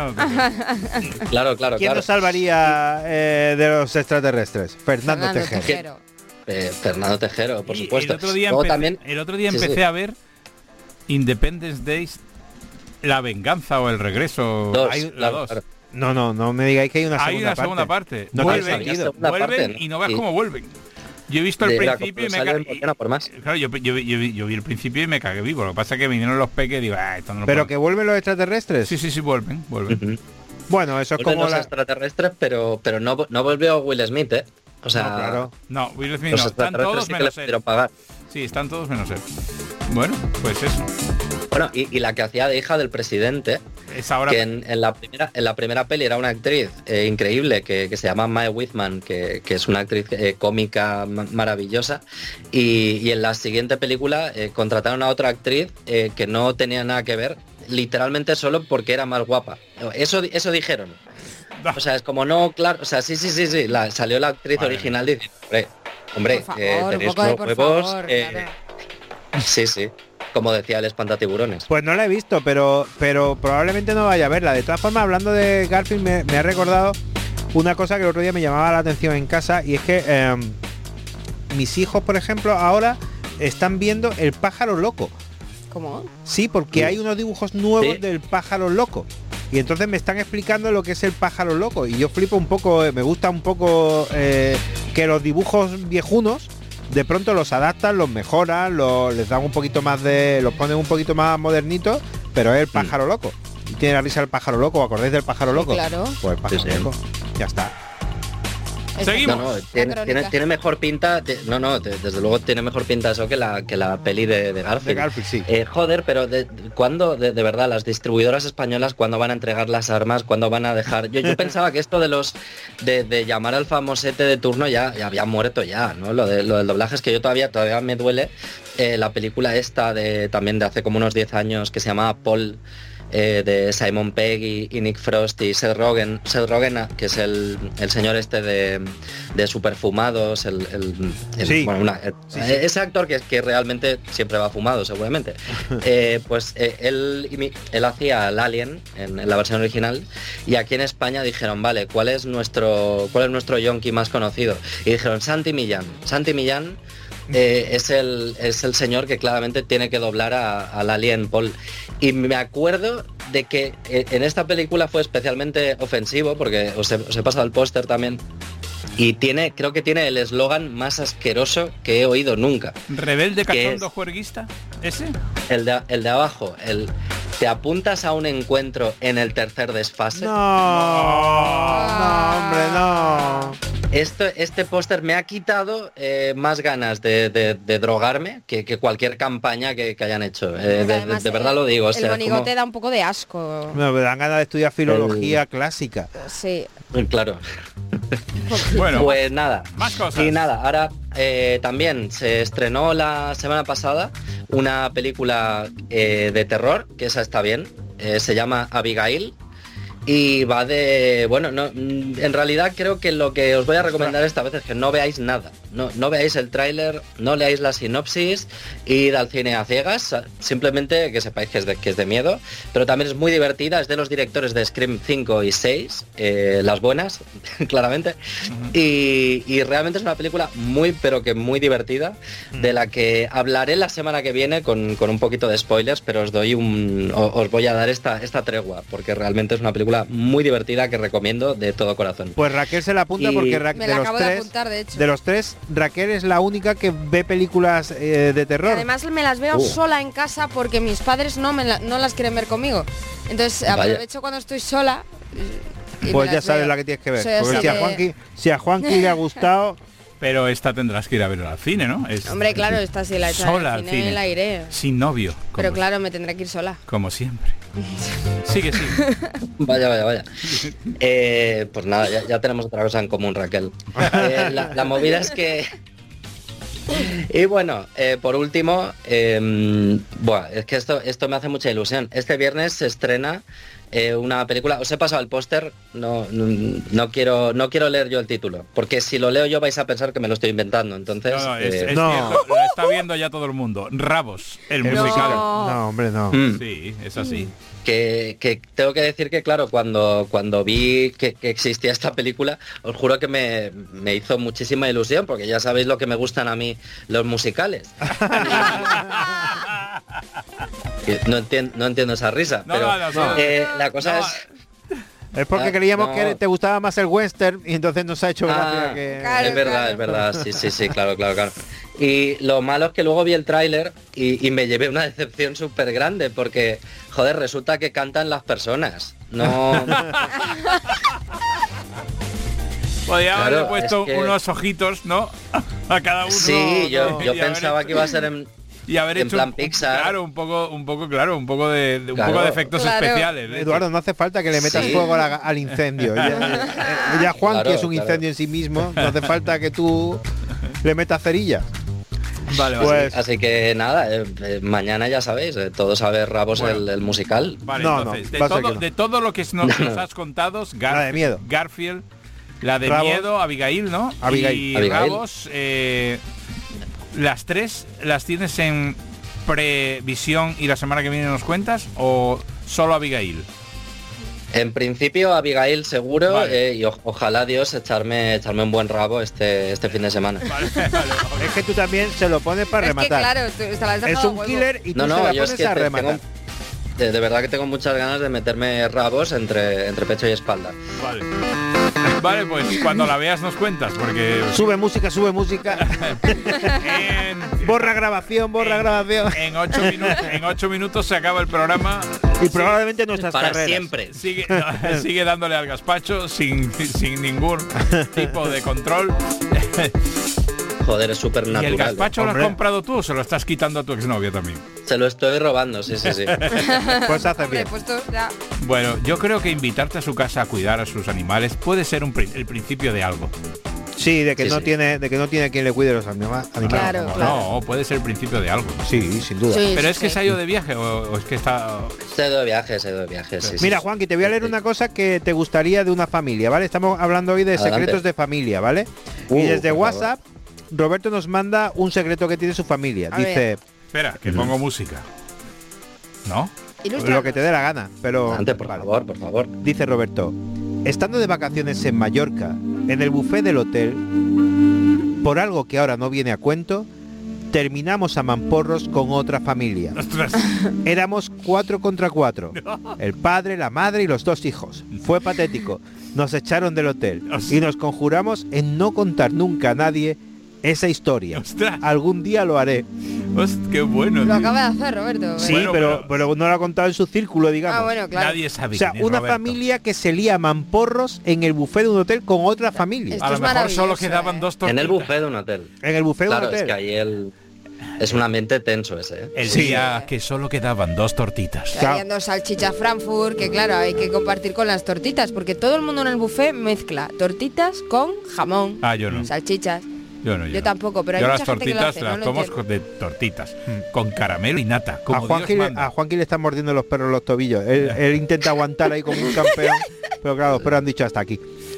claro, claro, ¿Quién claro. nos salvaría eh, de los extraterrestres? Fernando, Fernando Tejero. Tejero. Eh, Fernando Tejero, por Y supuesto. El otro día, Luego empe- también, el otro día Sí, empecé sí. a ver Independence Days, la venganza o el regreso. Dos, Hay la claro, dos. claro. No, no, no me digáis que hay una Hay segunda una parte. segunda parte. No vuelven, tiene sentido. segunda vuelven parte, ¿no? y no veas Sí. cómo vuelven. Yo he visto el De la principio y me colosal cagué. Emociona por más. Claro, yo, yo, yo, vi- yo vi el principio y me cagué vivo. Lo que pasa es que vinieron los peques y digo, ah, esto no lo Pero puedo". que vuelven los extraterrestres. Sí, sí, sí, vuelven, vuelven. Bueno, eso es Vuelven como los la... extraterrestres, pero, pero no, no volvió Will Smith, ¿eh? O sea, No, claro. No, Will Smith los no, están extraterrestres todos sí que menos les él. pudieron pagar. Sí, están todos menos él. Bueno, pues eso. Bueno, y, y la que hacía de hija del presidente, Es ahora... que en, en la primera en la primera peli era una actriz eh, increíble que, que se llama Mae Whitman, que, que es una actriz eh, cómica ma- maravillosa, y, y en la siguiente película eh, contrataron a otra actriz eh, que no tenía nada que ver, literalmente solo porque era más guapa. Eso, eso dijeron. O sea, es como no, claro, o sea, sí, sí, sí, sí, la, salió la actriz Vale. original diciendo, hombre, hombre, Por favor, eh, un tenéis poco de unos por huevos, favor, eh, claro. sí, sí, como decía el espantatiburones. Pues no la he visto, pero pero probablemente no vaya a verla. De todas formas, hablando de Garfield, me, me ha recordado una cosa que el otro día me llamaba la atención en casa, y es que eh, mis hijos, por ejemplo, ahora están viendo El pájaro loco. ¿Cómo? Sí, porque hay unos dibujos nuevos Sí. del pájaro loco. Y entonces me están explicando lo que es el pájaro loco. Y yo flipo un poco, eh, me gusta un poco eh, que los dibujos viejunos de pronto los adaptan, los mejoran, los, les dan un poquito más de... los ponen un poquito más modernitos, pero es el pájaro loco. Y tiene la risa el pájaro loco, ¿os acordáis del pájaro Sí, loco? claro. Pues el pájaro Sí, sí. loco. Ya está. Seguimos. No, no, tiene, crónica. tiene, tiene mejor pinta, te- no, no, te- desde luego tiene mejor pinta eso que la que la peli de, de Garfield. De Garfield, sí. Eh, joder, pero de, ¿cuándo, de, de verdad, las distribuidoras españolas, cuándo van a entregar las armas, cuándo van a dejar? Yo, yo pensaba que esto de los de, de llamar al famosete de turno ya, ya había muerto ya, ¿no? Lo, de, lo del doblaje es que yo todavía, todavía me duele eh, la película esta de también de hace como unos diez años que se llamaba Paul. Eh, de Simon Pegg y, y Nick Frost y Seth Rogen, Seth Rogen, que es el, el señor este de, de Superfumados, el, el, el- Sí. bueno, una- eh, Sí, sí. ese actor que, que realmente siempre va fumado, seguramente. Eh, pues eh, él, imi- él hacía al Alien en, en la versión original, y aquí en España dijeron, vale, ¿cuál es nuestro cuál es nuestro yonki más conocido? Y dijeron, Santi Millán. Santi Millán eh, es, el, es el señor que claramente tiene que doblar a- al Alien Paul. Y me acuerdo de que eh, en esta película fue especialmente ofensivo, porque os he, os he pasado el póster también, y tiene, creo que tiene el eslogan más asqueroso que he oído nunca. Rebelde ¿Qué cachondo es? juerguista. ¿Ese? El de, el de abajo, el te apuntas a un encuentro en el tercer desfase. No, no, hombre, no. Esto, este póster me ha quitado eh, más ganas de, de- de drogarme que, que cualquier campaña que, que hayan hecho. Eh, de, de- Además, de verdad el- lo digo. O el sea, monigote como- da un poco de asco. Me dan ganas de estudiar filología clásica. Sí. Claro. Bueno, Pues nada. más cosas. Y nada, ahora eh, también se estrenó la semana pasada una película eh, de terror, que esa está bien. Eh, se llama Abigail. Y va de... Bueno, no, mm, en realidad creo que lo que os voy a recomendar esta vez es que no veáis nada. No, no veáis el tráiler, no leáis la sinopsis, id al cine a ciegas, simplemente que sepáis que es de, que es de miedo. Pero también es muy divertida, es de los directores de Scream cinco y seis, eh, las buenas, claramente. Y, y realmente es una película muy, pero que muy divertida, de la que hablaré la semana que viene con, con un poquito de spoilers, pero os doy un... o- os voy a dar esta, esta tregua, porque realmente es una película muy divertida que recomiendo de todo corazón. Pues Raquel se la apunta Y- porque Ra- Me de la los acabo de tres, apuntar, de hecho. de los tres, Raquel es la única que ve películas eh, de Que terror. además me las veo Uh. sola en casa porque mis padres no, me la- no las quieren ver conmigo. Entonces Vaya. aprovecho cuando estoy sola. y me Pues ya las sabes veo. la que tienes que ver. Soy Porque así si a de- Juanqui, si a Juanqui le ha gustado, Pero esta tendrás que ir a ver al cine, ¿no? Es- Hombre, claro, esta sí la he hecho en sola el al cine, cine. la iré. Sin novio. Como, Pero claro, me tendré que ir sola. como siempre. Sigue, sigue. Vaya, vaya, vaya. Eh, pues nada, ya, ya tenemos otra cosa en común, Raquel. Eh, la, la movida es que... Y bueno, eh, por último, eh, buah, es que esto, esto me hace mucha ilusión. Este viernes se estrena eh, una película. Os he pasado el póster, no, no, no quiero, no quiero leer yo el título, porque si lo leo yo vais a pensar que me lo estoy inventando. Entonces, No, no, es, eh, es No. cierto, lo está viendo ya todo el mundo. Rabos, el es musical. No. no, hombre, no. mm. Sí, es así. Que, que tengo que decir que claro, cuando, cuando vi que, que existía esta película, os juro que me, me hizo muchísima ilusión, porque ya sabéis lo que me gustan a mí los musicales. Que no, entiendo, no entiendo esa risa, No, pero no, no, no. eh, la cosa No, es... Es porque Ah, creíamos no. que te gustaba más el western y entonces nos ha hecho gracia Ah, que... Claro, es verdad, claro. es verdad, sí, sí, sí, claro, claro, claro. Y lo malo es que luego vi el tráiler y, y me llevé una decepción súper grande, porque, joder, resulta que cantan las personas. No... Podría Claro, haberle puesto es que- unos ojitos, ¿no? A cada uno. Sí, yo, ¿no? yo Y haber pensaba hecho- que iba a ser en, Y y haber en hecho plan un, Pixar. Claro, un poco, un poco, claro, un poco de, de un Claro. poco de efectos Claro. especiales. ¿eh? Eduardo, no hace falta que le metas Sí. fuego a la- al incendio. Ya, eh, ya Juan, Claro, que es un claro. incendio en sí mismo, no hace falta que tú le metas cerilla. Vale, vale. Pues Así que nada, eh, eh, mañana ya sabéis, eh, todos a ver Rabos Bueno. el, el musical. Vale, No, entonces, no, de, va a ser todo, que no. de todo lo que nos, nos has contado, Gar- La de miedo. Garfield, la de Rabos. miedo, Abigail, ¿no? Abigail. Y Abigail. Rabos, eh, las tres las tienes en previsión y la semana que viene nos cuentas, o solo Abigail. En principio Abigail seguro, Vale. eh, y o- ojalá Dios echarme echarme un buen rabo este este fin de semana. Vale, vale, ok. es que tú también se lo pones para Es que rematar. claro, tú, se la has es dejado a un huevo. killer y tú No, se no, la yo es pones que a te- rematar. tengo, de, de verdad que tengo muchas ganas de meterme rabos entre entre pecho y espalda. Vale. Vale, pues cuando la veas nos cuentas, porque Sube música, sube música. en, borra grabación, borra grabación. en, ocho minutos, en ocho minutos se acaba el programa. Y probablemente nuestras Para carreras. siempre. Sigue, no, sigue dándole al gazpacho sin, sin ningún tipo de control. Joder, es súper ¿Y el natural. gazpacho lo has Hombre. comprado tú o se lo estás quitando a tu exnovia también? Se lo estoy robando, sí, sí, sí. Pues haces Hombre, bien. pues tú ya. Bueno, yo creo que invitarte a su casa a cuidar a sus animales puede ser un pri- el principio de algo. Sí, de que Sí, no sí. tiene, de que no tiene quien le cuide los anima- animales. Claro, No, claro. No, puede ser el principio de algo. Sí, sin duda. Sí, Pero sí, es que sí. se ha ido de viaje o, o es que está... Se ha ido de viaje, se ha ido de viaje, sí, sí, Mira, sí. Juanqui, te voy a leer una cosa que te gustaría de una familia, ¿vale? Estamos hablando hoy de Adelante. secretos de familia, ¿vale? Uh, y desde por WhatsApp, Roberto nos manda un secreto que tiene su familia. A Dice, ver. Espera, que pongo música. ¿No? Ilustra. lo que te dé la gana, pero... Adelante, por vale. favor, por favor. Dice Roberto, estando de vacaciones en Mallorca, en el buffet del hotel, por algo que ahora no viene a cuento, terminamos a mamporros con otra familia. Ostras. Éramos cuatro contra cuatro. El padre, la madre y los dos hijos. Fue patético. Nos echaron del hotel y nos conjuramos en no contar nunca a nadie esa historia. Ostras. Algún día lo haré. Host, qué bueno. Lo tío. acaba de hacer, Roberto. Sí, Bueno, pero, pero- pero no lo ha contado en su círculo, digamos. Ah, bueno, claro. Nadie sabe O sea, quién es una Roberto. familia que se lía a mamporros en el buffet de un hotel con otra familia. Esto A lo es mejor solo maravilloso, quedaban ¿eh? dos En tortitas. el buffet de un hotel. En el buffet de Claro, un es hotel. que ahí el es un ambiente tenso ese, ¿eh? El Sí. día que solo quedaban dos tortitas. Que hayan dos salchichas Frankfurt, que claro, hay que compartir con las tortitas, porque todo el mundo en el buffet mezcla tortitas con jamón, Ah, yo no. salchichas. Yo no, yo, Yo no. tampoco, pero hay yo mucha las gente que lo tortitas hace, las no lo como entiendo. de tortitas, con caramelo y nata, A como Juanqui, Dios le, manda. a Juanqui le están mordiendo los perros los tobillos. Él, él intenta aguantar ahí como un campeón, pero claro, los perros han dicho hasta aquí.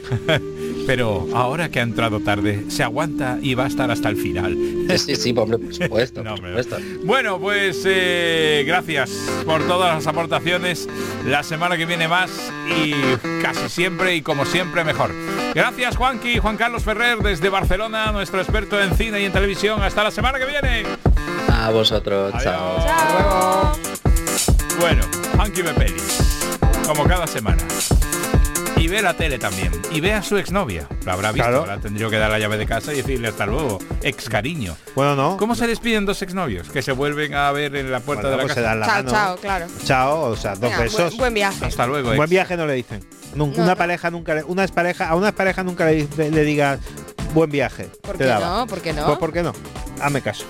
Pero ahora que ha entrado tarde, se aguanta y va a estar hasta el final. Sí, sí, sí, hombre, por supuesto, No, por hombre. supuesto. Bueno, pues eh, gracias por todas las aportaciones. La semana que viene más y casi siempre y como siempre mejor. Gracias, Juanqui, Juan Carlos Ferrer desde Barcelona, nuestro experto en cine y en televisión. Hasta la semana que viene. A vosotros, chao. Adiós. Chao. Bueno, Juanqui ve pelis, como cada semana. Y ve la tele también. Y ve a su exnovia. La habrá visto. Claro. Ahora tendría que dar la llave de casa y decirle hasta luego. Ex cariño. Bueno, no. ¿Cómo se despiden dos exnovios? Que se vuelven a ver en la puerta Bueno, de la pues se casa. dan la Chao, mano. chao, claro. Chao, o sea, dos Venga, besos. buen, buen viaje. Hasta luego, ex. Buen viaje no le dicen. Nun- No, una no. pareja nunca le, una pareja a una pareja nunca le, dice- le digas buen viaje. ¿Por te qué daba. no? ¿Por qué no? Pues ¿por qué no? Hazme caso.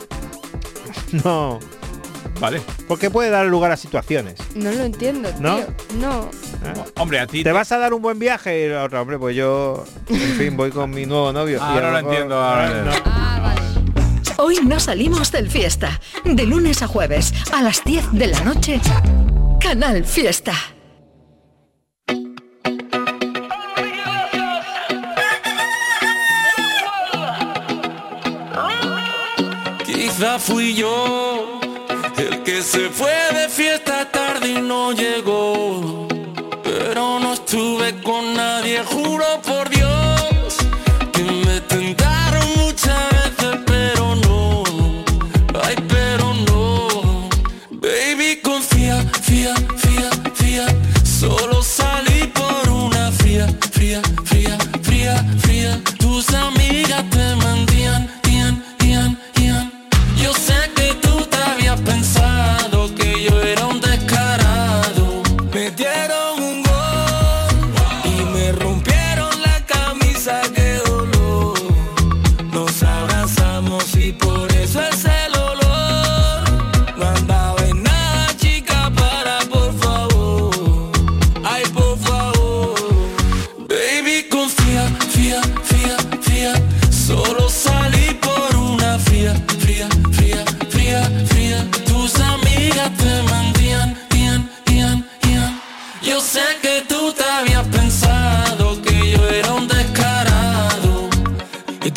No, Vale. porque puede dar lugar a situaciones. No lo entiendo, tío. ¿No? No. Hombre, a ti ¿Te vas a dar un buen viaje? Y la otra, hombre, pues yo, en fin, voy con mi nuevo novio. Ah, Y a ahora lo mejor- entiendo, ahora No. Ah, vale. Hoy no salimos del fiesta. De lunes a jueves a las diez de la noche. Canal Fiesta. Quizá fui yo el que se fue de fiesta tarde y no llegó, pero no estuve con nadie, juro por Dios que me tentaron muchas veces, pero no, ay, pero no, baby, confía, fía, fía, fía, solo salí por una fría, fría, fría, fría, fría, tus amigas te mentían, ian, ian, ian. Yo sé que tú te habías pensado que yo era un descarado. Me dieron un gol y me rompieron la camisa, qué dolor. Nos abrazamos y por eso es el olor.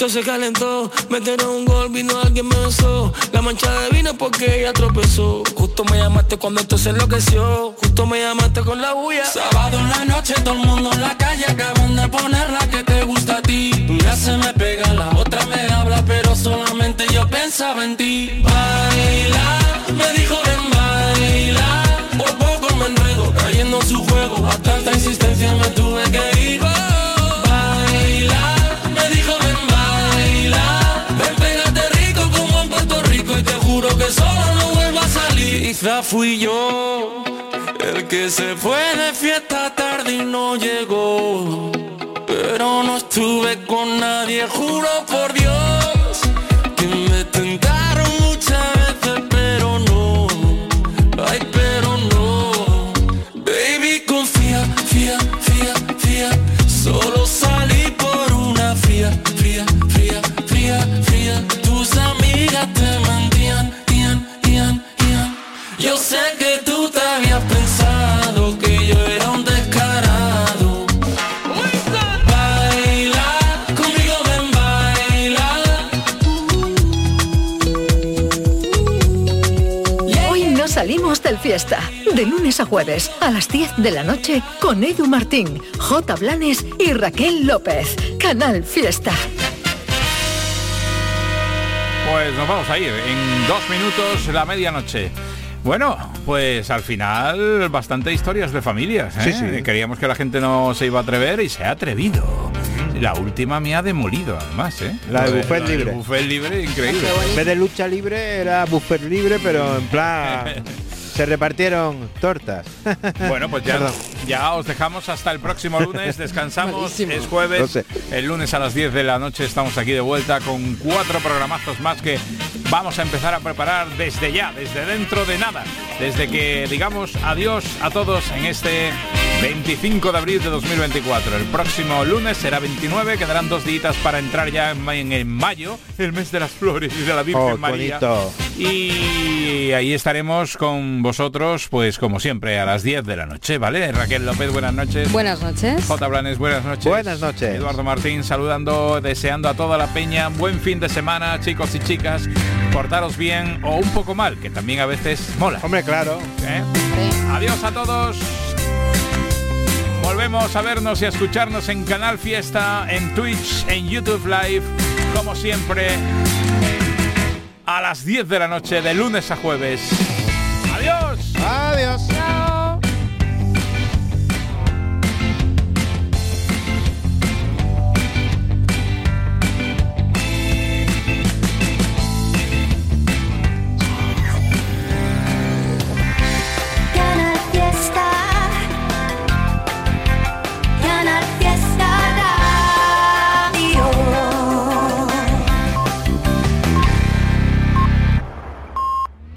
esto se calentó. Metieron un gol, vino alguien me besó. La mancha de vino porque ella tropezó. Justo me llamaste cuando esto se enloqueció. Justo me llamaste con la bulla. Sábado en la noche, todo el mundo en la calle. Acaban de poner la que te gusta a ti. Una se me pega, la otra me habla, pero solamente yo pensaba en ti. Baila, me dijo ven baila. Por poco me enredo, cayendo en su juego. A tanta insistencia me tuve que ir. Baila, me dijo ven baila. Ven pégate rico como en Puerto Rico. Y te juro que solo no vuelvo a salir. Quizá fui yo el que se fue de fiesta tarde y no llegó. Pero no estuve con nadie, juro por Dios que me tentaron muchas veces, pero no, ay, pero no. Baby, confía, fía, fía, fía. Solo salí por una fría, fría, fría, fría, fría. Tus amigas te mentían, ian, ian, ian. Yo sé que tú te habías pensado que yo era un descarado. Salimos del fiesta, de lunes a jueves, a las diez de la noche, con Edu Martín, J. Blanes y Raquel López. Canal Fiesta. Pues nos vamos a ir en dos minutos, la medianoche. Bueno, pues al final bastante historias de familias, ¿eh? Sí, sí. Queríamos que la gente no se iba a atrever y se ha atrevido. La última me ha demolido, además, ¿eh? La de buffet la libre. El buffet libre, increíble. En vez de lucha libre era buffet libre, pero en plan se repartieron tortas. Bueno, pues ya, Perdón. ya os dejamos hasta el próximo lunes. Descansamos, Malísimo. es jueves. No sé. El lunes a las diez de la noche estamos aquí de vuelta con cuatro programazos más que vamos a empezar a preparar desde ya, desde dentro de nada. Desde que digamos adiós a todos en este veinticinco de abril de dos mil veinticuatro. El próximo lunes será veintinueve, quedarán dos días para entrar ya en, en, en mayo, el mes de las flores y de la Virgen Oh, María. bonito. Y ahí estaremos con vosotros, pues como siempre, a las diez de la noche, ¿vale? Raquel López, buenas noches. Buenas noches. J. Blanes, buenas noches. Buenas noches. Eduardo Martín saludando, deseando a toda la peña buen fin de semana, chicos y chicas. Portaros bien o un poco mal, que también a veces mola. Hombre, claro. ¿Eh? Sí. Adiós a todos. Volvemos a vernos y a escucharnos en Canal Fiesta, en Twitch, en YouTube Live, como siempre, a las diez de la noche, de lunes a jueves. ¡Adiós! ¡Adiós!